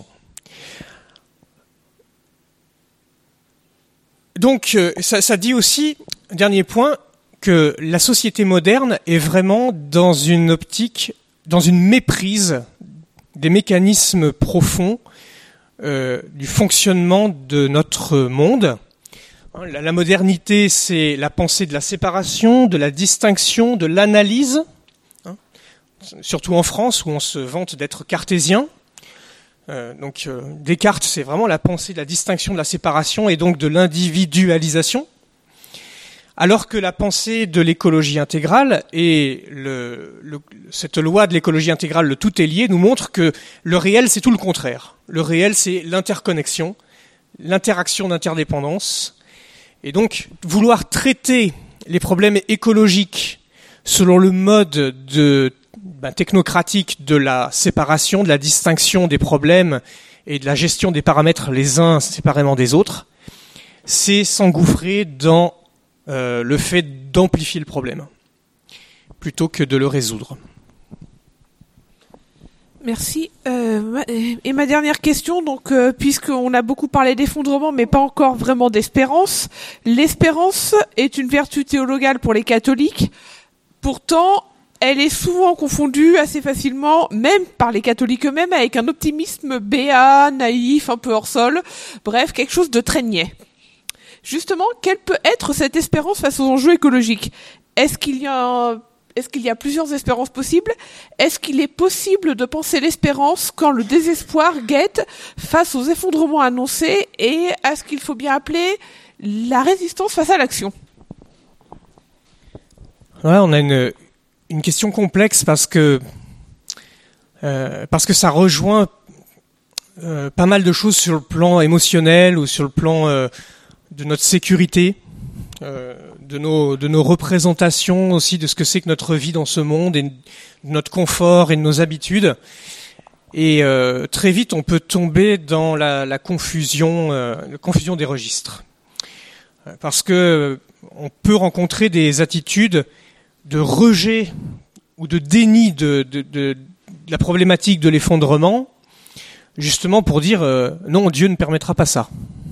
Donc, ça, ça dit aussi, dernier point, que la société moderne est vraiment dans une optique, dans une méprise des mécanismes profonds euh, du fonctionnement de notre monde. La, la modernité, c'est la pensée de la séparation, de la distinction, de l'analyse, hein, surtout en France où on se vante d'être cartésien. Euh, donc euh, Descartes, c'est vraiment la pensée de la distinction, de la séparation et donc de l'individualisation, alors que la pensée de l'écologie intégrale et le, le, cette loi de l'écologie intégrale, le tout est lié, nous montre que le réel, c'est tout le contraire. Le réel, c'est l'interconnexion, l'interaction d'interdépendance. Et donc, vouloir traiter les problèmes écologiques selon le mode de Ben, technocratique de la séparation, de la distinction des problèmes et de la gestion des paramètres les uns séparément des autres, c'est s'engouffrer dans euh, le fait d'amplifier le problème, plutôt que de le résoudre. Merci. Euh, et ma dernière question, donc, euh, puisqu'on a beaucoup parlé d'effondrement, mais pas encore vraiment d'espérance, l'espérance est une vertu théologale pour les catholiques. Pourtant, elle est souvent confondue assez facilement, même par les catholiques eux-mêmes, avec un optimisme béat, naïf, un peu hors sol, bref, quelque chose de très niais. Justement, quelle peut être cette espérance face aux enjeux écologiques ? Est-ce qu'il y a, est-ce qu'il y a plusieurs espérances possibles ? Est-ce qu'il est possible de penser l'espérance quand le désespoir guette face aux effondrements annoncés et à ce qu'il faut bien appeler la résistance face à l'action ? Ouais, on a une... Une question complexe parce que euh, parce que ça rejoint euh, pas mal de choses sur le plan émotionnel ou sur le plan euh, de notre sécurité, euh, de nos de nos représentations aussi de ce que c'est que notre vie dans ce monde et de notre confort et de nos habitudes. Et euh, très vite, on peut tomber dans la, la confusion, euh, la confusion des registres, parce que on peut rencontrer des attitudes de rejet ou de déni de, de, de, de la problématique de l'effondrement, justement pour dire euh, non, Dieu ne permettra pas ça.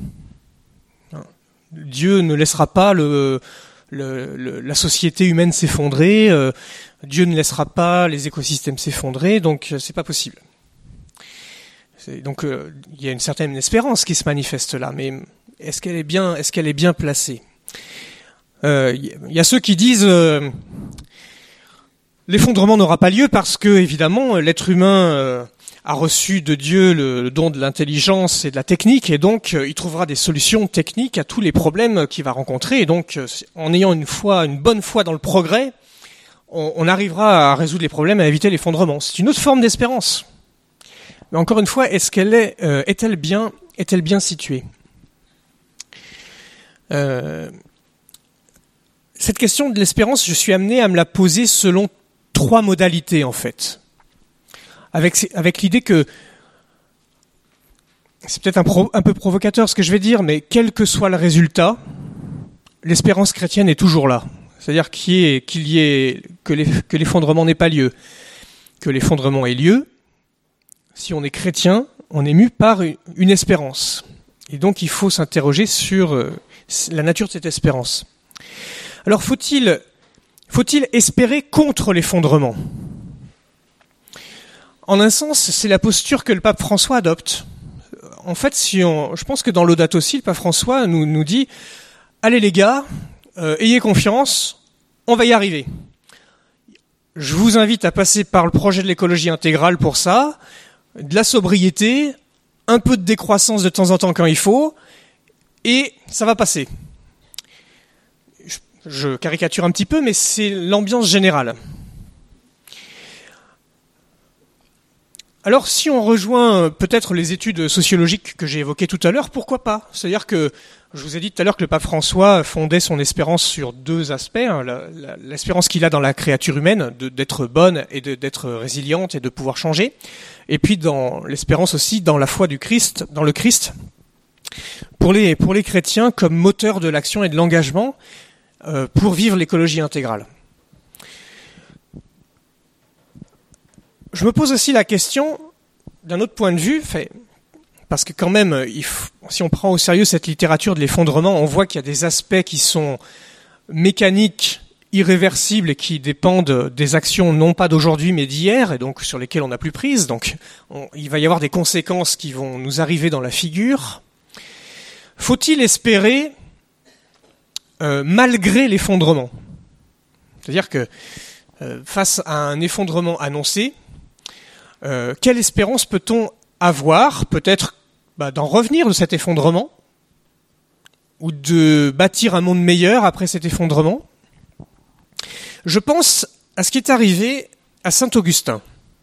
Dieu ne laissera pas le, le, le, la société humaine s'effondrer, euh, Dieu ne laissera pas les écosystèmes s'effondrer, donc euh, c'est pas possible. C'est, donc euh, il y a une certaine espérance qui se manifeste là, mais est-ce qu'elle est bien, est-ce qu'elle est bien placée ? Il euh, y a ceux qui disent euh, l'effondrement n'aura pas lieu parce que évidemment l'être humain euh, a reçu de Dieu le, le don de l'intelligence et de la technique et donc euh, il trouvera des solutions techniques à tous les problèmes qu'il va rencontrer et donc euh, en ayant une foi, une bonne foi dans le progrès, on, on arrivera à résoudre les problèmes, à éviter l'effondrement. C'est une autre forme d'espérance. Mais encore une fois, est-ce qu'elle est, euh, est-elle bien, est-elle bien située ? euh, Cette question de l'espérance, je suis amené à me la poser selon trois modalités, en fait. Avec, avec l'idée que, c'est peut-être un, pro, un peu provocateur ce que je vais dire, mais quel que soit le résultat, l'espérance chrétienne est toujours là. C'est-à-dire qu'il y ait, qu'il y ait, que, les, que l'effondrement n'ait pas lieu, que l'effondrement ait lieu. Si on est chrétien, on est mu par une espérance. Et donc il faut s'interroger sur la nature de cette espérance. Alors faut-il, faut-il espérer contre l'effondrement ? En un sens, c'est la posture que le pape François adopte. En fait, si on, je pense que dans Laudato Si, le pape François nous, nous dit « Allez les gars, euh, ayez confiance, on va y arriver. Je vous invite à passer par le projet de l'écologie intégrale pour ça, de la sobriété, un peu de décroissance de temps en temps quand il faut, et ça va passer. » Je, je caricature un petit peu, mais c'est l'ambiance générale. Alors, si on rejoint peut-être les études sociologiques que j'ai évoquées tout à l'heure, pourquoi pas ? C'est-à-dire que, je vous ai dit tout à l'heure que le pape François fondait son espérance sur deux aspects. Hein, la, la, l'espérance qu'il a dans la créature humaine, de, d'être bonne et de, d'être résiliente et de pouvoir changer. Et puis dans l'espérance aussi dans la foi du Christ, dans le Christ, pour les, pour les chrétiens comme moteur de l'action et de l'engagement euh, pour vivre l'écologie intégrale. Je me pose aussi la question d'un autre point de vue, fait, parce que quand même, il faut, si on prend au sérieux cette littérature de l'effondrement, on voit qu'il y a des aspects qui sont mécaniques, irréversibles et qui dépendent des actions non pas d'aujourd'hui mais d'hier, et donc sur lesquelles on n'a plus prise. Donc on, il va y avoir des conséquences qui vont nous arriver dans la figure. Faut-il espérer euh, malgré l'effondrement ? C'est-à-dire que euh, face à un effondrement annoncé, Euh, quelle espérance peut-on avoir, peut-être bah, d'en revenir de cet effondrement, ou de bâtir un monde meilleur après cet effondrement ? Je pense à ce qui est arrivé à saint Augustin.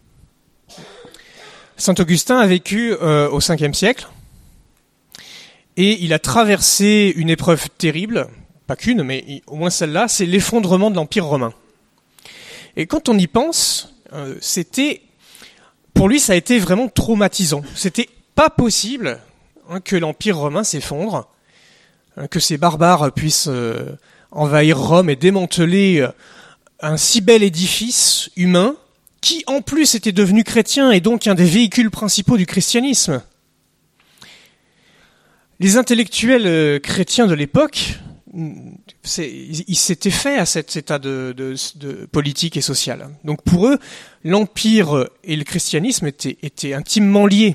Saint Augustin a vécu euh, au cinquième siècle, et il a traversé une épreuve terrible, pas qu'une, mais au moins celle-là, c'est l'effondrement de l'Empire romain. Et quand on y pense, euh, c'était... Pour lui, ça a été vraiment traumatisant. C'était pas possible hein, que l'Empire romain s'effondre, hein, que ces barbares puissent euh, envahir Rome et démanteler euh, un si bel édifice humain, qui en plus était devenu chrétien et donc un des véhicules principaux du christianisme. Les intellectuels euh, chrétiens de l'époque, c'est, ils s'étaient faits à cet état de, de, de politique et social. Donc pour eux, l'Empire et le christianisme étaient, étaient intimement liés.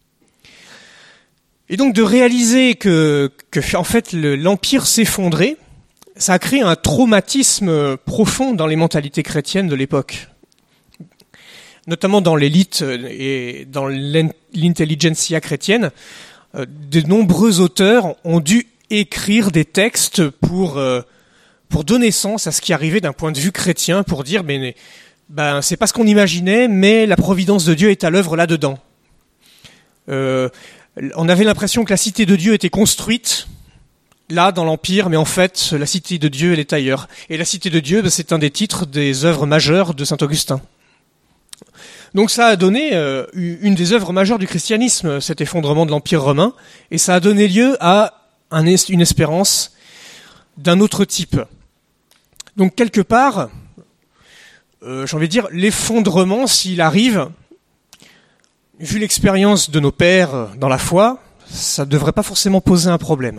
Et donc de réaliser que, que en fait le, l'Empire s'effondrait, ça a créé un traumatisme profond dans les mentalités chrétiennes de l'époque. Notamment dans l'élite et dans l'intelligentsia chrétienne, de nombreux auteurs ont dû écrire des textes pour euh, pour donner sens à ce qui arrivait d'un point de vue chrétien, pour dire mais ben c'est pas ce qu'on imaginait, mais la providence de Dieu est à l'œuvre là-dedans. Euh, on avait l'impression que la cité de Dieu était construite là dans l'Empire, mais en fait la cité de Dieu elle est ailleurs. Et la cité de Dieu, ben, c'est un des titres des œuvres majeures de saint Augustin. Donc ça a donné euh, une des œuvres majeures du christianisme, cet effondrement de l'Empire romain, et ça a donné lieu à un, une espérance d'un autre type. Donc quelque part, euh, j'ai envie de dire, l'effondrement, s'il arrive, vu l'expérience de nos pères dans la foi, ça ne devrait pas forcément poser un problème.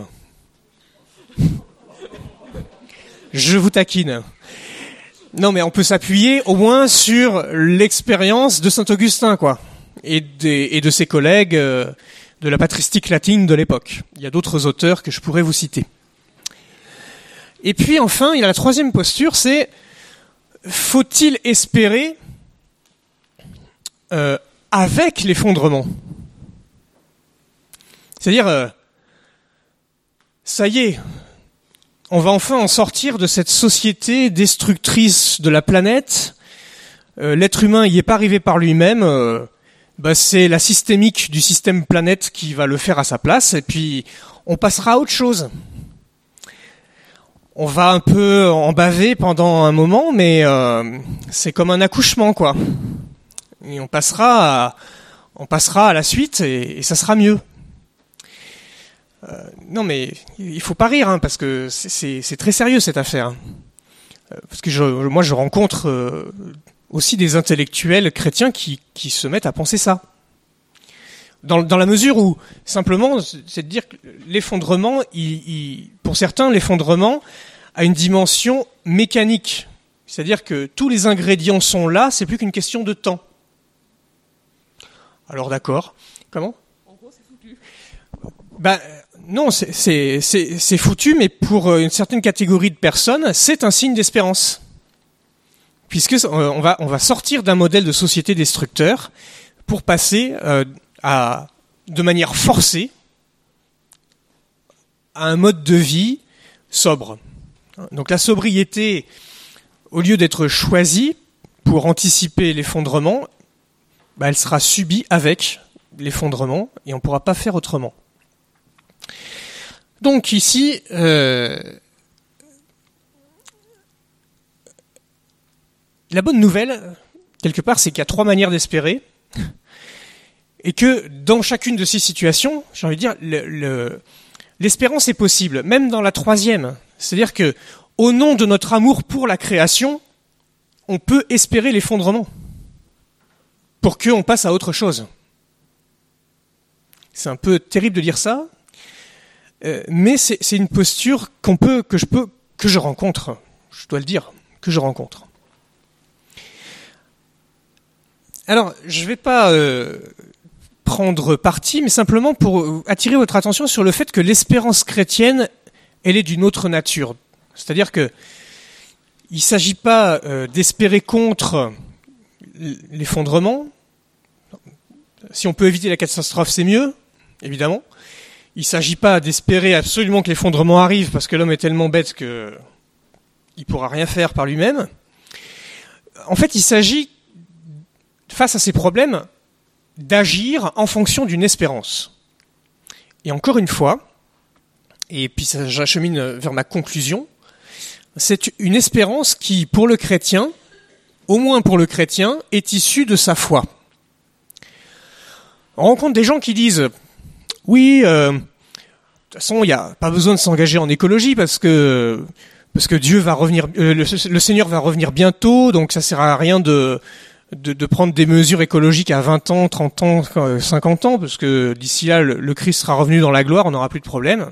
Je vous taquine. Non, mais on peut s'appuyer au moins sur l'expérience de saint Augustin, quoi, et, des, et de ses collègues euh, de la patristique latine de l'époque. Il y a d'autres auteurs que je pourrais vous citer. Et puis enfin, il y a la troisième posture, c'est faut-il espérer euh, avec l'effondrement ? C'est-à-dire, euh, ça y est, on va enfin en sortir de cette société destructrice de la planète. Euh, l'être humain y est pas arrivé par lui-même. Euh, bah, c'est la systémique du système planète qui va le faire à sa place. Et puis, on passera à autre chose. On va un peu en baver pendant un moment, mais euh, c'est comme un accouchement, quoi. Et on passera à, on passera à la suite et, et ça sera mieux. Euh, non, mais il faut pas rire, hein, parce que c'est, c'est, c'est très sérieux cette affaire. Euh, parce que je, moi, je rencontre euh, aussi des intellectuels chrétiens qui, qui se mettent à penser ça. Dans, dans la mesure où, simplement, c'est de dire que l'effondrement, il, il, pour certains, l'effondrement a une dimension mécanique. C'est-à-dire que tous les ingrédients sont là, c'est plus qu'une question de temps. Alors d'accord. Comment ? En gros, c'est foutu. Ben, non, c'est, c'est, c'est, c'est foutu, mais pour une certaine catégorie de personnes, c'est un signe d'espérance. Puisque on va, on va sortir d'un modèle de société destructeur pour passer euh, à, de manière forcée à un mode de vie sobre. Donc la sobriété, au lieu d'être choisie pour anticiper l'effondrement, bah, elle sera subie avec l'effondrement et on ne pourra pas faire autrement. Donc ici, euh, la bonne nouvelle, quelque part, c'est qu'il y a trois manières d'espérer. Et que dans chacune de ces situations, j'ai envie de dire, le, le, l'espérance est possible, même dans la troisième. C'est-à-dire que, au nom de notre amour pour la création, on peut espérer l'effondrement pour qu'on passe à autre chose. C'est un peu terrible de dire ça, euh, mais c'est, c'est une posture qu'on peut, que je peux, que je rencontre, je dois le dire, que je rencontre. Alors, je ne vais pas euh, prendre parti, mais simplement pour attirer votre attention sur le fait que l'espérance chrétienne, elle est d'une autre nature. C'est-à-dire que il ne s'agit pas euh, d'espérer contre l'effondrement. Si on peut éviter la catastrophe, c'est mieux, évidemment. Il ne s'agit pas d'espérer absolument que l'effondrement arrive, parce que l'homme est tellement bête qu'il ne pourra rien faire par lui-même. En fait, il s'agit, face à ces problèmes, d'agir en fonction d'une espérance. Et encore une fois, et puis ça, j'achemine vers ma conclusion, c'est une espérance qui, pour le chrétien, au moins pour le chrétien, est issue de sa foi. On rencontre des gens qui disent « Oui, euh, de toute façon, il n'y a pas besoin de s'engager en écologie parce que, parce que Dieu va revenir, euh, le, le Seigneur va revenir bientôt, donc ça ne sert à rien de... De, de prendre des mesures écologiques à vingt ans, trente ans, cinquante ans, parce que d'ici là, le, le Christ sera revenu dans la gloire, on n'aura plus de problème.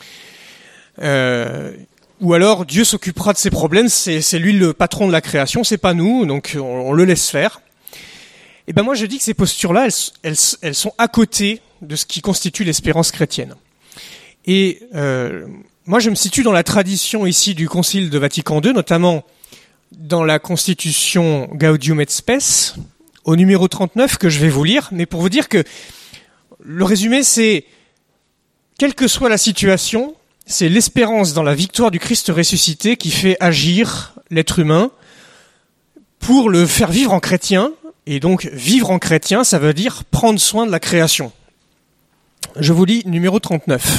Euh, ou alors, Dieu s'occupera de ces problèmes, c'est, c'est lui le patron de la création, c'est pas nous, donc on, on le laisse faire. Et ben moi, je dis que ces postures-là, elles, elles, elles sont à côté de ce qui constitue l'espérance chrétienne. Et euh, moi, je me situe dans la tradition ici du Concile de Vatican deux, notamment dans la Constitution Gaudium et Spes, au numéro trente-neuf, que je vais vous lire, mais pour vous dire que le résumé, c'est, quelle que soit la situation, c'est l'espérance dans la victoire du Christ ressuscité qui fait agir l'être humain pour le faire vivre en chrétien, et donc vivre en chrétien, ça veut dire prendre soin de la création. Je vous lis numéro trente-neuf.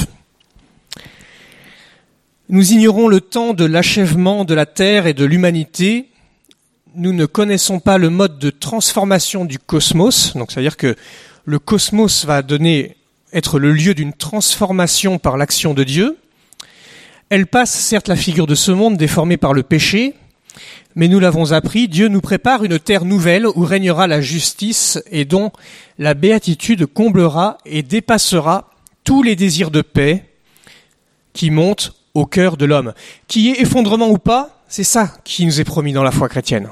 Nous ignorons le temps de l'achèvement de la terre et de l'humanité. Nous ne connaissons pas le mode de transformation du cosmos. Donc, c'est-à-dire que le cosmos va donner, être le lieu d'une transformation par l'action de Dieu. Elle passe, certes, la figure de ce monde déformé par le péché, mais nous l'avons appris, Dieu nous prépare une terre nouvelle où régnera la justice et dont la béatitude comblera et dépassera tous les désirs de paix qui montent au cœur de l'homme. Qu'il y ait effondrement ou pas, c'est ça qui nous est promis dans la foi chrétienne.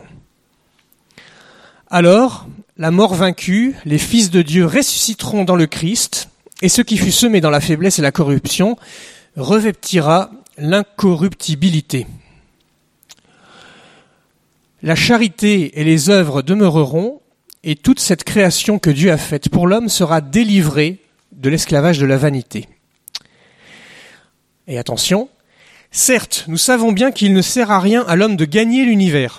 Alors, la mort vaincue, les fils de Dieu ressusciteront dans le Christ, et ce qui fut semé dans la faiblesse et la corruption revêtira l'incorruptibilité. La charité et les œuvres demeureront, et toute cette création que Dieu a faite pour l'homme sera délivrée de l'esclavage de la vanité. Et attention, Certes, nous savons bien qu'il ne sert à rien à l'homme de gagner l'univers,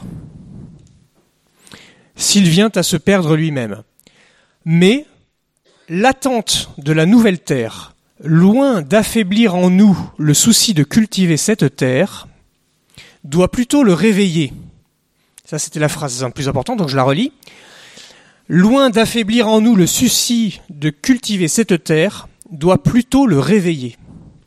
s'il vient à se perdre lui-même. Mais l'attente de la nouvelle terre, loin d'affaiblir en nous le souci de cultiver cette terre, doit plutôt le réveiller. Ça, c'était la phrase la plus importante, donc je la relis. Loin d'affaiblir en nous le souci de cultiver cette terre, doit plutôt le réveiller.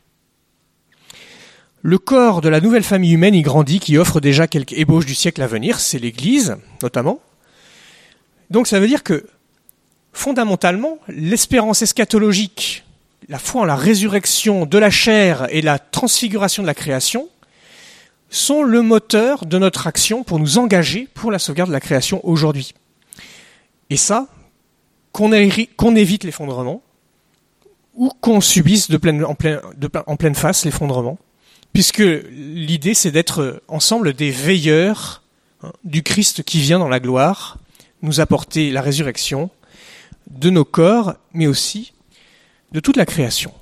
Le corps de la nouvelle famille humaine y grandit, qui offre déjà quelques ébauches du siècle à venir, c'est l'Église, notamment. Donc ça veut dire que, fondamentalement, l'espérance eschatologique, la foi en la résurrection de la chair et la transfiguration de la création, sont le moteur de notre action pour nous engager pour la sauvegarde de la création aujourd'hui. Et ça, qu'on, é- qu'on évite l'effondrement, ou qu'on subisse de pleine, en, pleine, de, en pleine face l'effondrement, puisque l'idée c'est d'être ensemble des veilleurs hein, du Christ qui vient dans la gloire, nous apporter la résurrection de nos corps, mais aussi de toute la création.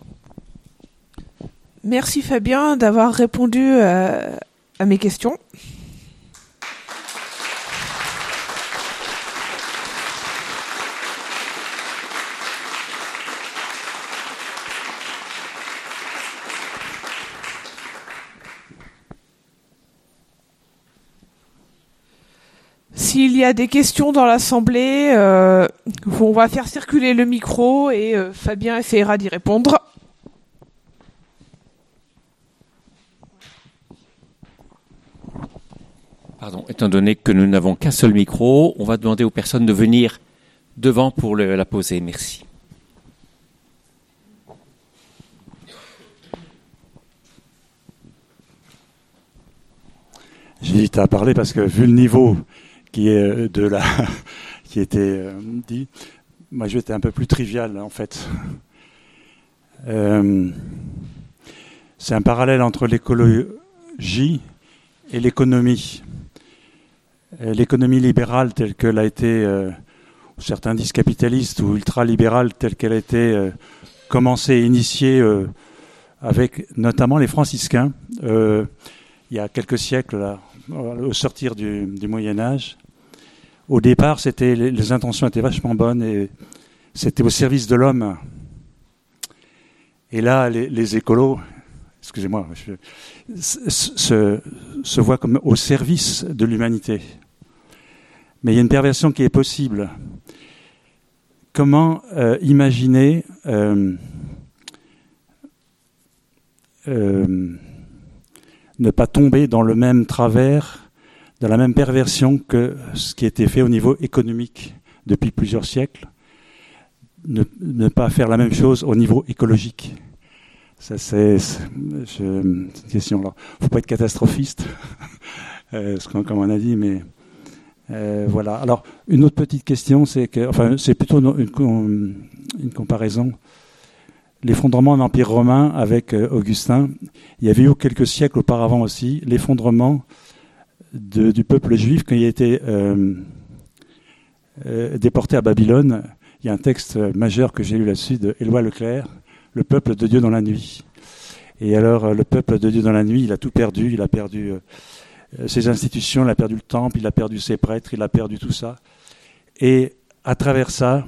Merci Fabien d'avoir répondu à, à mes questions. S'il y a des questions dans l'assemblée, euh, on va faire circuler le micro et euh, Fabien essaiera d'y répondre. Pardon, étant donné que nous n'avons qu'un seul micro, on va demander aux personnes de venir devant pour le, la poser. Merci. J'hésite à parler parce que vu le niveau qui est de la qui était euh, dit, moi je vais être un peu plus trivial en fait. Euh, c'est un parallèle entre l'écologie et l'économie. Euh, l'économie libérale telle qu'elle a été, euh, certains disent capitaliste ou ultralibérale telle qu'elle a été euh, commencée et initiée euh, avec notamment les franciscains euh, il y a quelques siècles là, au sortir du, du Moyen-Âge. Au départ, c'était, les, les intentions étaient vachement bonnes et c'était au service de l'homme. Et là, les, les écolos, excusez-moi, je, se, se voient comme au service de l'humanité. Mais il y a une perversion qui est possible. Comment euh, imaginer euh, euh, ne pas tomber dans le même travers, dans la même perversion que ce qui a été fait au niveau économique depuis plusieurs siècles, ne, ne pas faire la même chose au niveau écologique. Ça, c'est, c'est, je, une question là. Il ne faut pas être catastrophiste, euh, comme on a dit, mais euh, voilà. Alors, une autre petite question, c'est que, enfin, c'est plutôt une, une, une comparaison. L'effondrement de l'Empire romain avec euh, Augustin, il y avait eu quelques siècles auparavant aussi l'effondrement de, du peuple juif quand il a été euh, euh, déporté à Babylone. Il y a un texte majeur que j'ai lu là-dessus de Éloi Leclerc, le peuple de Dieu dans la nuit. Et alors euh, le peuple de Dieu dans la nuit, il a tout perdu, il a perdu euh, ses institutions, il a perdu le temple, il a perdu ses prêtres, il a perdu tout ça. Et à travers ça,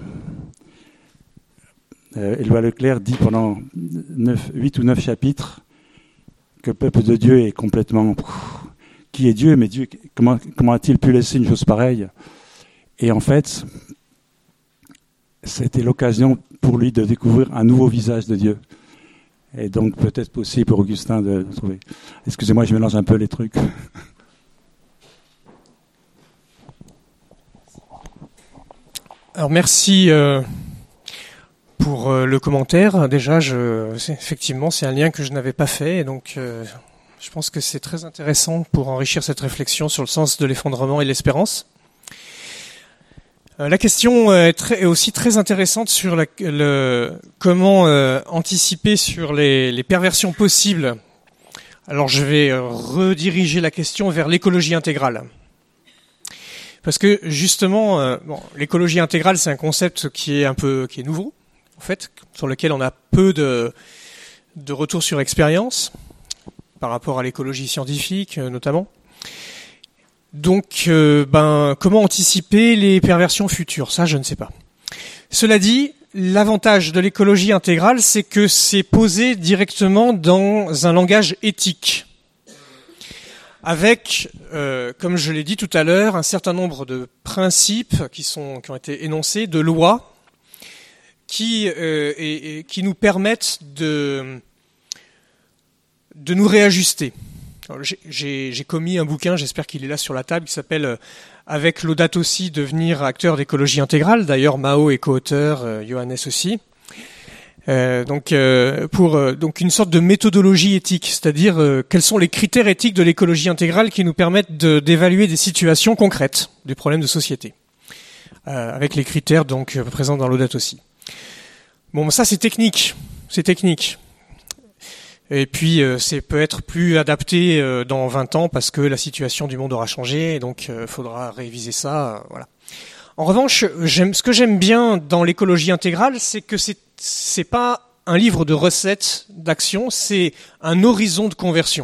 Euh, Éloi Leclerc dit pendant huit ou neuf chapitres que le peuple de Dieu est complètement... Pff, qui est Dieu, mais Dieu, comment, comment a-t-il pu laisser une chose pareille? Et en fait, c'était l'occasion pour lui de découvrir un nouveau visage de Dieu. Et donc peut-être aussi pour Augustin de, de trouver... Excusez-moi, je mélange un peu les trucs. Alors merci... Euh... Pour euh, le commentaire, déjà, je, c'est, effectivement, c'est un lien que je n'avais pas fait, et donc euh, je pense que c'est très intéressant pour enrichir cette réflexion sur le sens de l'effondrement et de l'espérance. Euh, la question est, très, est aussi très intéressante sur la, le, comment euh, anticiper sur les, les perversions possibles. Alors, je vais euh, rediriger la question vers l'écologie intégrale. Parce que justement, euh, bon, l'écologie intégrale, c'est un concept qui est un peu, qui est nouveau. En fait, sur lequel on a peu de, de retours sur expérience. par rapport à l'écologie scientifique euh, notamment. Donc, euh, ben, comment anticiper les perversions futures? Ça, je ne sais pas. Cela dit, l'avantage de l'écologie intégrale, c'est que c'est posé directement dans un langage éthique, avec, euh, comme je l'ai dit tout à l'heure, un certain nombre de principes qui sont qui ont été énoncés, de lois, qui euh, et, et qui nous permettent de de nous réajuster. Alors, j'ai, j'ai, j'ai commis un bouquin, j'espère qu'il est là sur la table, qui s'appelle euh, « Avec Laudato Si, devenir acteur d'écologie intégrale ». D'ailleurs, Mao est co-auteur, euh, Johannes aussi. Euh, donc, euh, pour euh, donc une sorte de méthodologie éthique, c'est-à-dire euh, quels sont les critères éthiques de l'écologie intégrale qui nous permettent de, d'évaluer des situations concrètes, des problèmes de société, euh, avec les critères donc euh, présents dans Laudato Si. Bon, ça c'est technique, c'est technique. Et puis, euh, c'est peut être plus adapté euh, dans vingt ans parce que la situation du monde aura changé, et donc il euh, faudra réviser ça. Euh, voilà. En revanche, j'aime, ce que j'aime bien dans l'écologie intégrale, c'est que c'est c'est pas un livre de recettes d'action, c'est un horizon de conversion.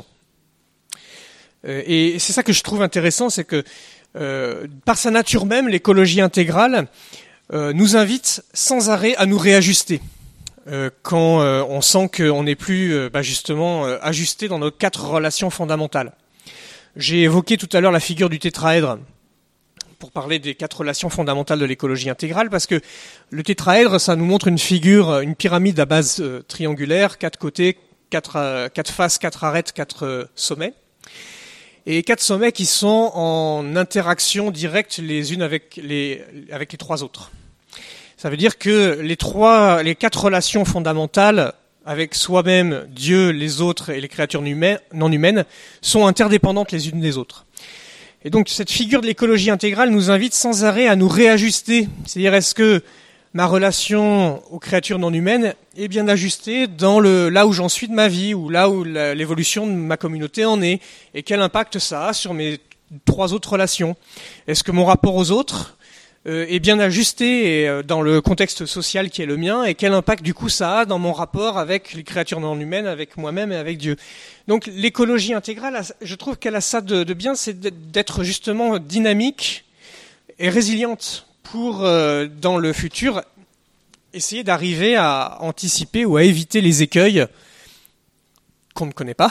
Euh, et c'est ça que je trouve intéressant, c'est que euh, par sa nature même, l'écologie intégrale euh, nous invite sans arrêt à nous réajuster. Euh, quand euh, on sent qu'on n'est plus euh, bah, justement euh, ajusté dans nos quatre relations fondamentales. J'ai évoqué tout à l'heure la figure du tétraèdre pour parler des quatre relations fondamentales de l'écologie intégrale, parce que le tétraèdre, ça nous montre une figure, une pyramide à base euh, triangulaire, quatre côtés, quatre, euh, quatre faces, quatre arêtes, quatre euh, sommets, et quatre sommets qui sont en interaction directe les unes avec les, avec les trois autres. Ça veut dire que les trois, les quatre relations fondamentales avec soi-même, Dieu, les autres et les créatures non humaines sont interdépendantes les unes des autres. Et donc cette figure de l'écologie intégrale nous invite sans arrêt à nous réajuster. C'est-à-dire, est-ce que ma relation aux créatures non humaines est bien ajustée dans le là où j'en suis de ma vie, ou là où la, l'évolution de ma communauté en est, et quel impact ça a sur mes trois autres relations? Est-ce que mon rapport aux autres est bien ajusté dans le contexte social qui est le mien, et quel impact du coup ça a dans mon rapport avec les créatures non humaines, avec moi-même et avec Dieu. Donc l'écologie intégrale, je trouve qu'elle a ça de, de bien, c'est d'être justement dynamique et résiliente pour, euh, dans le futur, essayer d'arriver à anticiper ou à éviter les écueils qu'on ne connaît pas,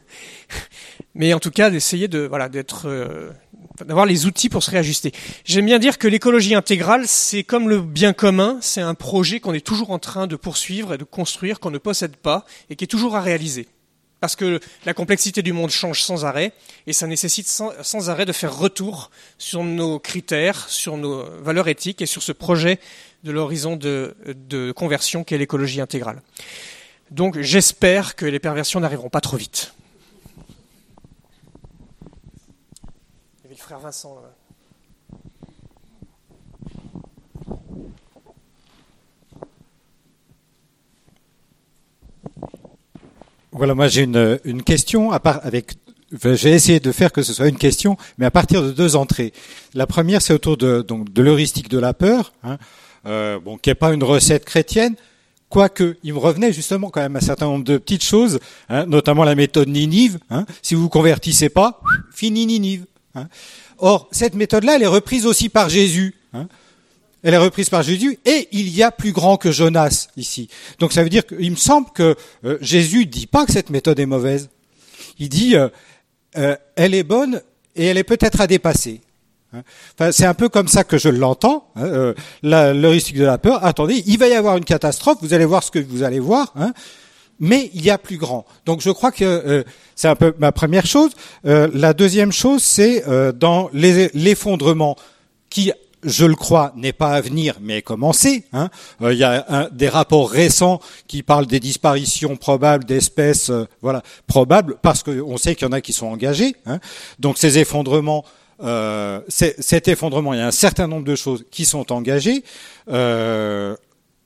mais en tout cas d'essayer de voilà d'être euh, d'avoir les outils pour se réajuster. J'aime bien dire que l'écologie intégrale, c'est comme le bien commun, c'est un projet qu'on est toujours en train de poursuivre et de construire, qu'on ne possède pas et qui est toujours à réaliser. Parce que la complexité du monde change sans arrêt, et ça nécessite sans, sans arrêt de faire retour sur nos critères, sur nos valeurs éthiques et sur ce projet de l'horizon de, de conversion qu'est l'écologie intégrale. Donc j'espère que les perversions n'arriveront pas trop vite. Frère Vincent. Là. Voilà, moi j'ai une, une question à part avec. Enfin, j'ai essayé de faire que ce soit une question, mais à partir de deux entrées. La première, c'est autour de donc de l'heuristique de la peur, hein, euh, bon, qui n'est pas une recette chrétienne. Quoique, il me revenait justement quand même un certain nombre de petites choses, hein, notamment la méthode Ninive. Hein, si vous vous convertissez pas, fini Ninive. Hein. Or, cette méthode-là, elle est reprise aussi par Jésus. Hein. Elle est reprise par Jésus, et il y a plus grand que Jonas ici. Donc ça veut dire qu'il me semble que euh, Jésus dit pas que cette méthode est mauvaise. Il dit, euh, euh, elle est bonne et elle est peut-être à dépasser. Hein. Enfin, c'est un peu comme ça que je l'entends. Hein, euh, la, l'heuristique de la peur. Attendez, il va y avoir une catastrophe. Vous allez voir ce que vous allez voir. Hein. Mais il y a plus grand. Donc je crois que euh, c'est un peu ma première chose. Euh, la deuxième chose, c'est euh, dans les, l'effondrement qui, je le crois, n'est pas à venir, mais est commencé. Hein. Euh, il y a un, des rapports récents qui parlent des disparitions probables d'espèces, euh, voilà, probables, parce qu'on sait qu'il y en a qui sont engagés. Hein. Donc ces effondrements, euh, c'est, cet effondrement, il y a un certain nombre de choses qui sont engagées. Euh,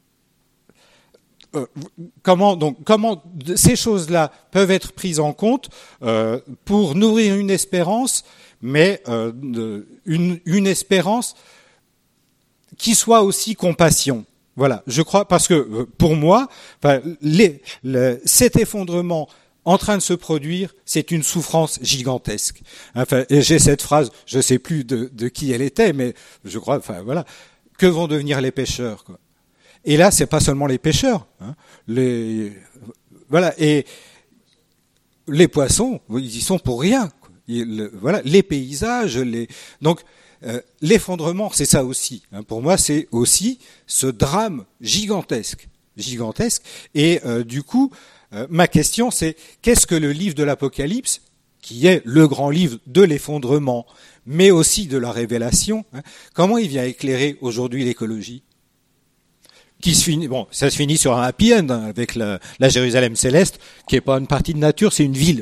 Euh, comment donc comment ces choses-là peuvent être prises en compte euh, pour nourrir une espérance, mais euh, de, une, une espérance qui soit aussi compassion. Voilà, je crois, parce que pour moi, enfin, les, le, cet effondrement en train de se produire, c'est une souffrance gigantesque. Enfin, et j'ai cette phrase, je sais plus de, de qui elle était, mais je crois, enfin voilà, que vont devenir les pêcheurs, quoi. Et là, c'est pas seulement les pêcheurs, hein, les, voilà, et les poissons, ils y sont pour rien, quoi. Le, voilà, les paysages, les, donc euh, l'effondrement, c'est ça aussi. Hein, pour moi, c'est aussi ce drame gigantesque, gigantesque. Et euh, du coup, euh, ma question, c'est qu'est-ce que le livre de l'Apocalypse, qui est le grand livre de l'effondrement, mais aussi de la révélation, hein, comment il vient éclairer aujourd'hui l'écologie? Qui se finit, bon, ça se finit sur un happy end, hein, avec la, la Jérusalem céleste, qui est pas une partie de nature, c'est une ville.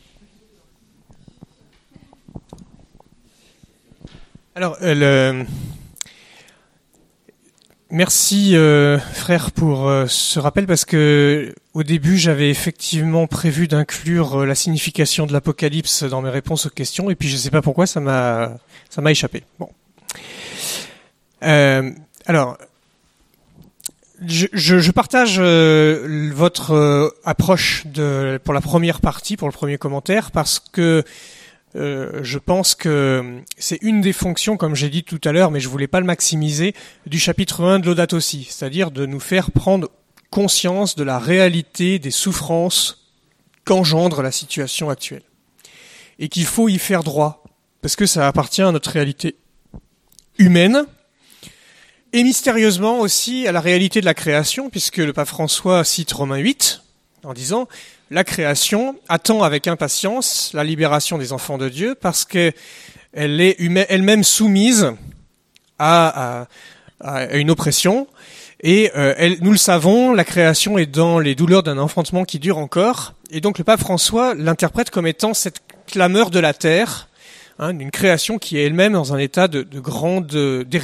Alors, euh, le... merci euh, frère pour euh, ce rappel, parce que au début j'avais effectivement prévu d'inclure euh, la signification de l'Apocalypse dans mes réponses aux questions, et puis je sais pas pourquoi ça m'a ça m'a échappé. Bon, euh, alors. Je, je, je partage euh, votre euh, approche de, pour la première partie, pour le premier commentaire, parce que euh, je pense que c'est une des fonctions, comme j'ai dit tout à l'heure, mais je voulais pas le maximiser, du chapitre un de Laudato Si, c'est-à-dire de nous faire prendre conscience de la réalité des souffrances qu'engendre la situation actuelle. Et qu'il faut y faire droit, parce que ça appartient à notre réalité humaine, et mystérieusement aussi à la réalité de la création, puisque le pape François cite Romains huit, en disant « La création attend avec impatience la libération des enfants de Dieu, parce qu'elle est elle-même soumise à, à, à une oppression, et euh, elle, nous le savons, la création est dans les douleurs d'un enfantement qui dure encore, et donc le pape François l'interprète comme étant cette clameur de la terre, hein, d'une création qui est elle-même dans un état de, de grande déréliction. »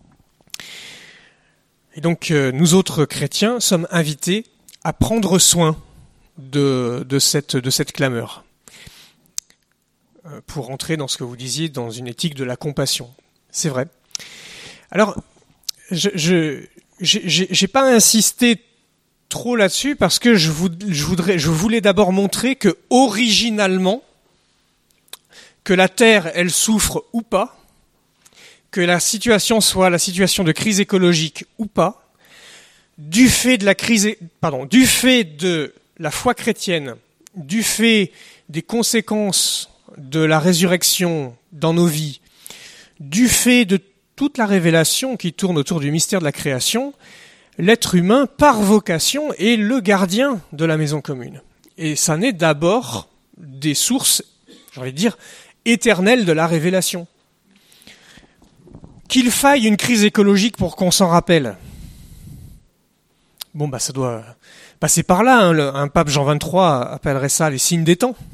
Et donc, euh, nous autres chrétiens sommes invités à prendre soin de, de, cette, de cette clameur, euh, pour entrer dans ce que vous disiez, dans une éthique de la compassion. C'est vrai. Alors, je, je, j'ai, j'ai pas insisté trop là-dessus parce que je, vous, je, voudrais, je voulais d'abord montrer que, originalement, que la Terre, elle souffre ou pas, que la situation soit la situation de crise écologique ou pas, du fait de la crise, pardon, du fait de la foi chrétienne, du fait des conséquences de la résurrection dans nos vies, du fait de toute la révélation qui tourne autour du mystère de la création, l'être humain, par vocation, est le gardien de la maison commune. Et ça naît d'abord des sources, j'ai envie de dire, éternelles de la révélation. Qu'il faille une crise écologique pour qu'on s'en rappelle. Bon, bah, ça doit passer par là, hein. Le, un pape Jean vingt-trois appellerait ça les signes des temps.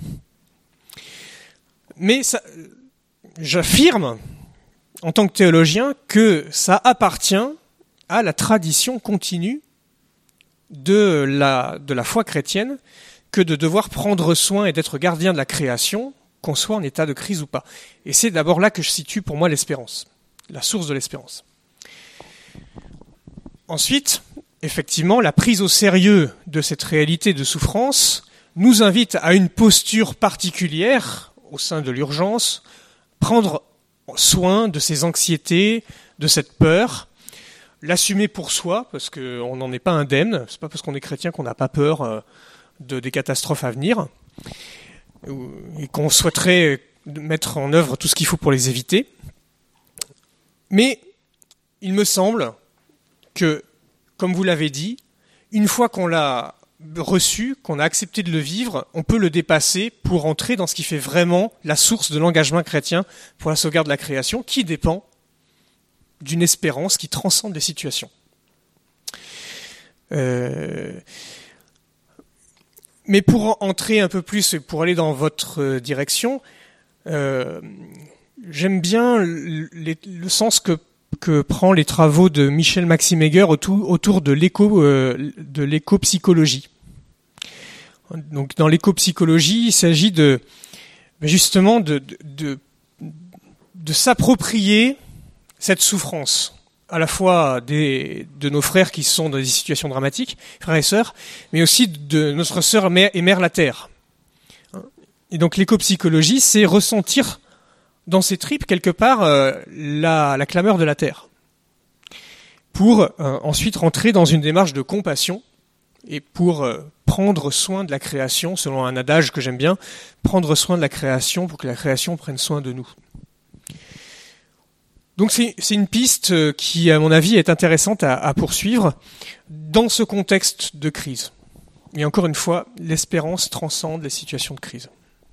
Mais ça, j'affirme, en tant que théologien, que ça appartient à la tradition continue de la, de la foi chrétienne que de devoir prendre soin et d'être gardien de la création, qu'on soit en état de crise ou pas. Et c'est d'abord là que je situe pour moi l'espérance. La source de l'espérance. Ensuite, effectivement, la prise au sérieux de cette réalité de souffrance nous invite à une posture particulière au sein de l'urgence, prendre soin de ces anxiétés, de cette peur, l'assumer pour soi, parce qu'on n'en est pas indemne, c'est pas parce qu'on est chrétien qu'on n'a pas peur de, des catastrophes à venir, et qu'on souhaiterait mettre en œuvre tout ce qu'il faut pour les éviter. Mais il me semble que, comme vous l'avez dit, une fois qu'on l'a reçu, qu'on a accepté de le vivre, on peut le dépasser pour entrer dans ce qui fait vraiment la source de l'engagement chrétien pour la sauvegarde de la création, qui dépend d'une espérance qui transcende les situations. Euh... Mais pour entrer un peu plus, pour aller dans votre direction, euh... j'aime bien le, le, le sens que, que prend les travaux de Michel Maximeger autour, autour de l'éco, euh, de l'éco-psychologie. Donc, dans l'éco-psychologie, il s'agit de, justement, de, de, de, de s'approprier cette souffrance à la fois des, de nos frères qui sont dans des situations dramatiques, frères et sœurs, mais aussi de notre sœur et mère la Terre. Et donc l'écopsychologie, c'est ressentir dans ses tripes quelque part euh, la, la clameur de la Terre, pour euh, ensuite rentrer dans une démarche de compassion et pour euh, prendre soin de la création, selon un adage que j'aime bien, prendre soin de la création pour que la création prenne soin de nous. Donc c'est, c'est une piste qui, à mon avis, est intéressante à, à poursuivre dans ce contexte de crise. Et encore une fois, l'espérance transcende les situations de crise.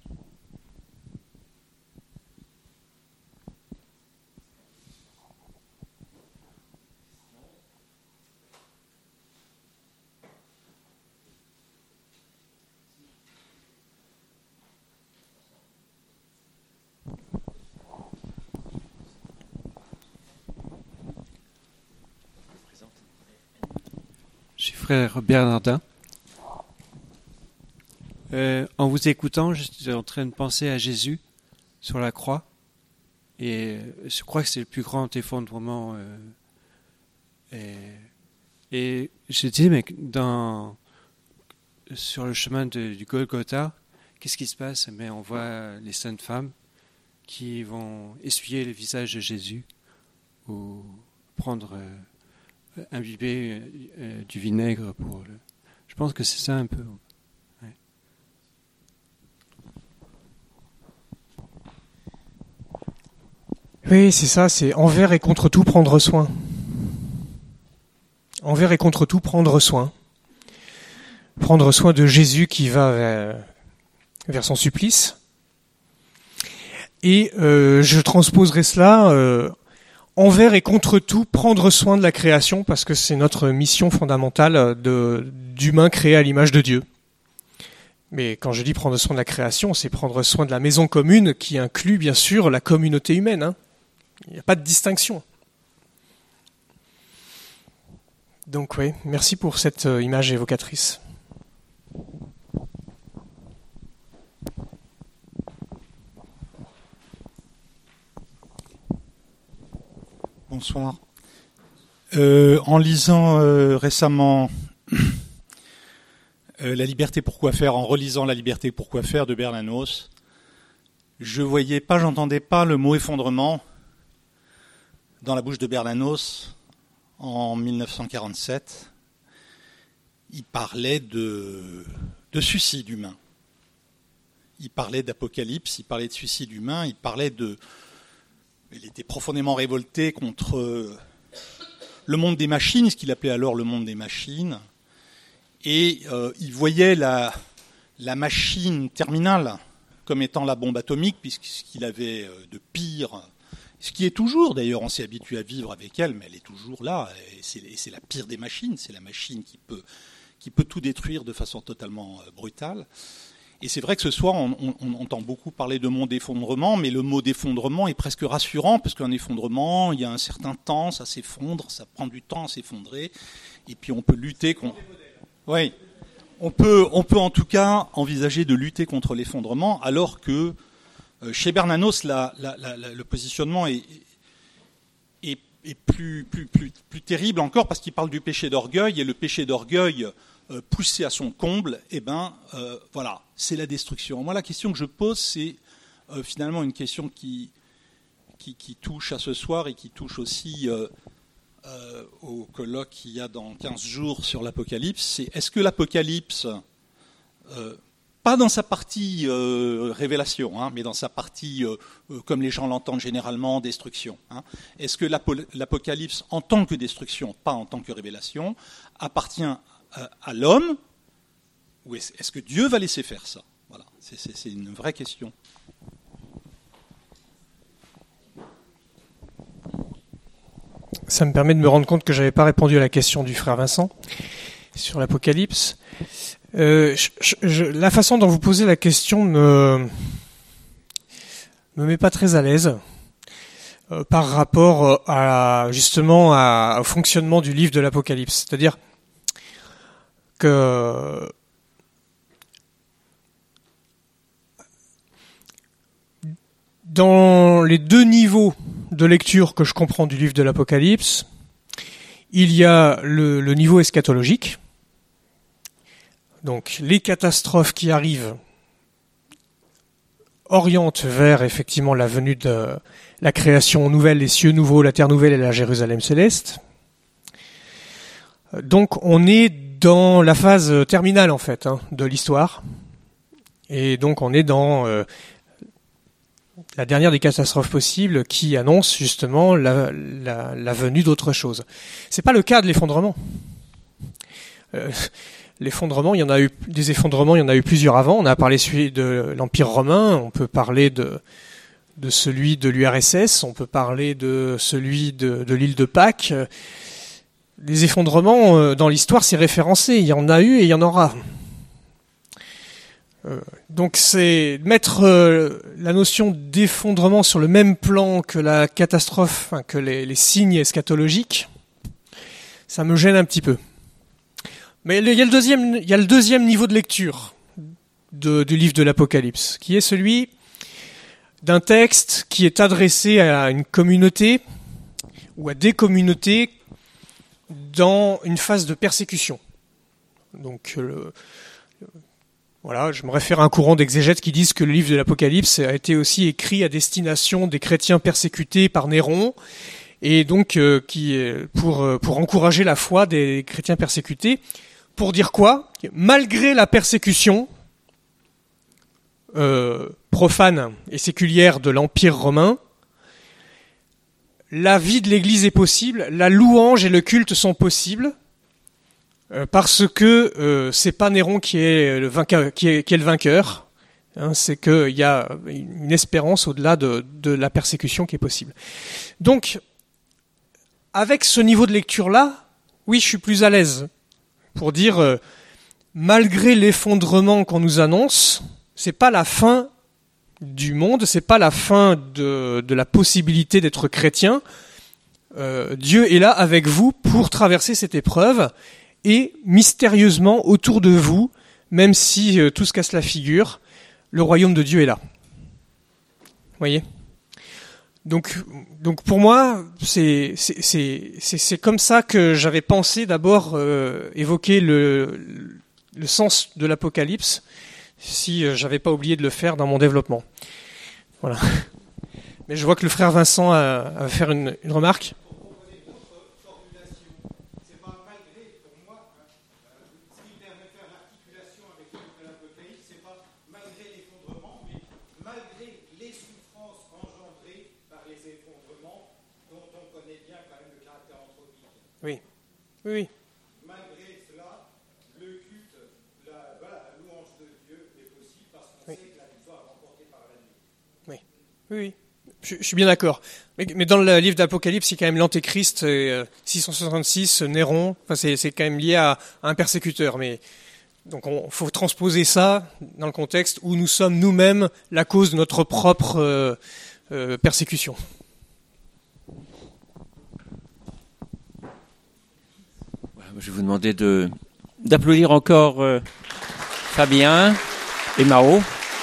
Je suis frère Bernardin. Euh, en vous écoutant, je suis en train de penser à Jésus sur la croix. Et je crois que c'est le plus grand effondrement. Euh, et, et je dis, mais dans, sur le chemin de, du Golgotha, qu'est-ce qui se passe? Mais on voit les saintes femmes qui vont essuyer le visage de Jésus ou prendre... Euh, imbiber euh, du vinaigre pour le... Je pense que c'est ça un peu. Ouais. Oui, c'est ça, c'est envers et contre tout prendre soin. Envers et contre tout prendre soin. Prendre soin de Jésus qui va vers, vers son supplice. Et euh, je transposerai cela... Euh, envers et contre tout, prendre soin de la création, parce que c'est notre mission fondamentale de, d'humain créé à l'image de Dieu. Mais quand je dis prendre soin de la création, c'est prendre soin de la maison commune, qui inclut bien sûr la communauté humaine. Hein. Il n'y a pas de distinction. Donc oui, merci pour cette image évocatrice. Bonsoir. Euh, en lisant euh, récemment euh, La liberté pourquoi faire, en relisant La liberté pourquoi faire de Bernanos, je voyais pas, j'entendais pas le mot effondrement dans la bouche de Bernanos en mille neuf cent quarante-sept. Il parlait de, de suicide humain. Il parlait d'apocalypse, il parlait de suicide humain, il parlait de... Il était profondément révolté contre le monde des machines, ce qu'il appelait alors le monde des machines. Et euh, il voyait la, la machine terminale comme étant la bombe atomique, puisque ce qu'il avait de pire, ce qui est toujours, d'ailleurs, on s'est habitué à vivre avec elle, mais elle est toujours là, et c'est, et c'est la pire des machines, c'est la machine qui peut, qui peut tout détruire de façon totalement brutale. Et c'est vrai que ce soir, on, on, on entend beaucoup parler de monde d'effondrement, mais le mot d'effondrement est presque rassurant, parce qu'un effondrement, il y a un certain temps, ça s'effondre, ça prend du temps à s'effondrer, et puis on peut lutter contre... Oui, on peut, on peut en tout cas envisager de lutter contre l'effondrement, alors que euh, chez Bernanos, la, la, la, la, le positionnement est, est, est plus, plus, plus, plus terrible encore, parce qu'il parle du péché d'orgueil, et le péché d'orgueil... Euh, poussé à son comble, eh ben, euh, voilà, c'est la destruction. Moi, la question que je pose, c'est euh, finalement une question qui, qui, qui touche à ce soir et qui touche aussi euh, euh, au colloque qu'il y a dans quinze jours sur l'Apocalypse. C'est est-ce que l'Apocalypse, euh, pas dans sa partie euh, révélation, hein, mais dans sa partie, euh, euh, comme les gens l'entendent généralement, destruction, hein, est-ce que l'Apocalypse, en tant que destruction, pas en tant que révélation, appartient à l'homme, ou est-ce, est-ce que Dieu va laisser faire ça? Voilà, c'est, c'est, c'est une vraie question. Ça me permet de me rendre compte que je n'avais pas répondu à la question du frère Vincent sur l'Apocalypse. Euh, je, je, la façon dont vous posez la question me me met pas très à l'aise euh, par rapport à justement à, au fonctionnement du livre de l'Apocalypse. C'est-à-dire que dans les deux niveaux de lecture que je comprends du livre de l'Apocalypse, il y a le, le niveau eschatologique. Donc les catastrophes qui arrivent orientent vers effectivement la venue de la création nouvelle, les cieux nouveaux, la terre nouvelle et la Jérusalem céleste. Donc on est dans la phase terminale en fait hein, de l'histoire. Et donc on est dans euh, la dernière des catastrophes possibles qui annonce justement la, la, la venue d'autre chose. C'est pas le cas de l'effondrement. Euh, l'effondrement, il y en a eu des effondrements, il y en a eu plusieurs avant. On a parlé celui de l'Empire romain, on peut parler de de celui de l'U R S S, on peut parler de celui de, de l'île de Pâques. Les effondrements dans l'histoire, c'est référencé. Il y en a eu et il y en aura. Euh, donc c'est mettre euh, la notion d'effondrement sur le même plan que la catastrophe, enfin, que les, les signes eschatologiques, ça me gêne un petit peu. Mais il y a le deuxième, il y a le deuxième niveau de lecture de, du livre de l'Apocalypse, qui est celui d'un texte qui est adressé à une communauté ou à des communautés dans une phase de persécution. Donc le Voilà, je me réfère à un courant d'exégètes qui disent que le livre de l'Apocalypse a été aussi écrit à destination des chrétiens persécutés par Néron, et donc euh, qui pour pour encourager la foi des chrétiens persécutés. Pour dire quoi ? Malgré la persécution euh, profane et séculière de l'Empire romain, la vie de l'Église est possible, la louange et le culte sont possibles. Parce que euh, c'est pas Néron qui est le vainqueur, qui est, qui est le vainqueur, hein, c'est qu'il y a une espérance au-delà de, de la persécution qui est possible. Donc, avec ce niveau de lecture-là, oui, je suis plus à l'aise pour dire, euh, malgré l'effondrement qu'on nous annonce, c'est pas la fin du monde, c'est pas la fin de, de la possibilité d'être chrétien. Euh, Dieu est là avec vous pour traverser cette épreuve. Et mystérieusement, autour de vous, même si euh, tout se casse la figure, le royaume de Dieu est là. Vous voyez ? Donc, donc pour moi, c'est, c'est, c'est, c'est, c'est comme ça que j'avais pensé d'abord euh, évoquer le, le sens de l'Apocalypse, si euh, j'avais pas oublié de le faire dans mon développement. Voilà. Mais je vois que le frère Vincent a, a faire une, une remarque. Oui, oui, oui. Malgré cela, le culte, la, voilà, la louange de Dieu est possible parce qu'on oui. sait que la victoire est remportée par la nuit. Oui, oui, oui. Je, je suis bien d'accord. Mais, mais dans le livre d'Apocalypse, c'est quand même l'Antéchrist, euh, six cent soixante-six, Néron. Enfin, c'est, c'est quand même lié à, à un persécuteur. Mais donc, il faut transposer ça dans le contexte où nous sommes nous-mêmes la cause de notre propre euh, euh, persécution. Je vais vous demander de, d'applaudir encore euh, Fabien et Mao.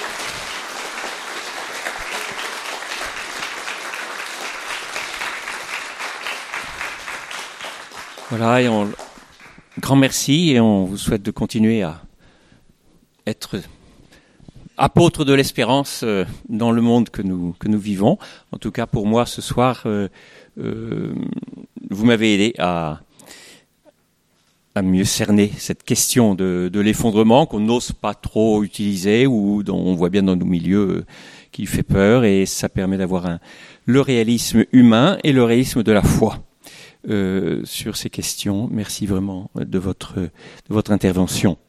Voilà, et on, grand merci et on vous souhaite de continuer à être apôtre de l'espérance euh, dans le monde que nous, que nous vivons. En tout cas, pour moi, ce soir, euh, euh, vous m'avez aidé à à mieux cerner cette question de, de l'effondrement qu'on n'ose pas trop utiliser ou dont on voit bien dans nos milieux euh, qui fait peur, et ça permet d'avoir un, le réalisme humain et le réalisme de la foi euh, sur ces questions. Merci vraiment de votre, de votre intervention.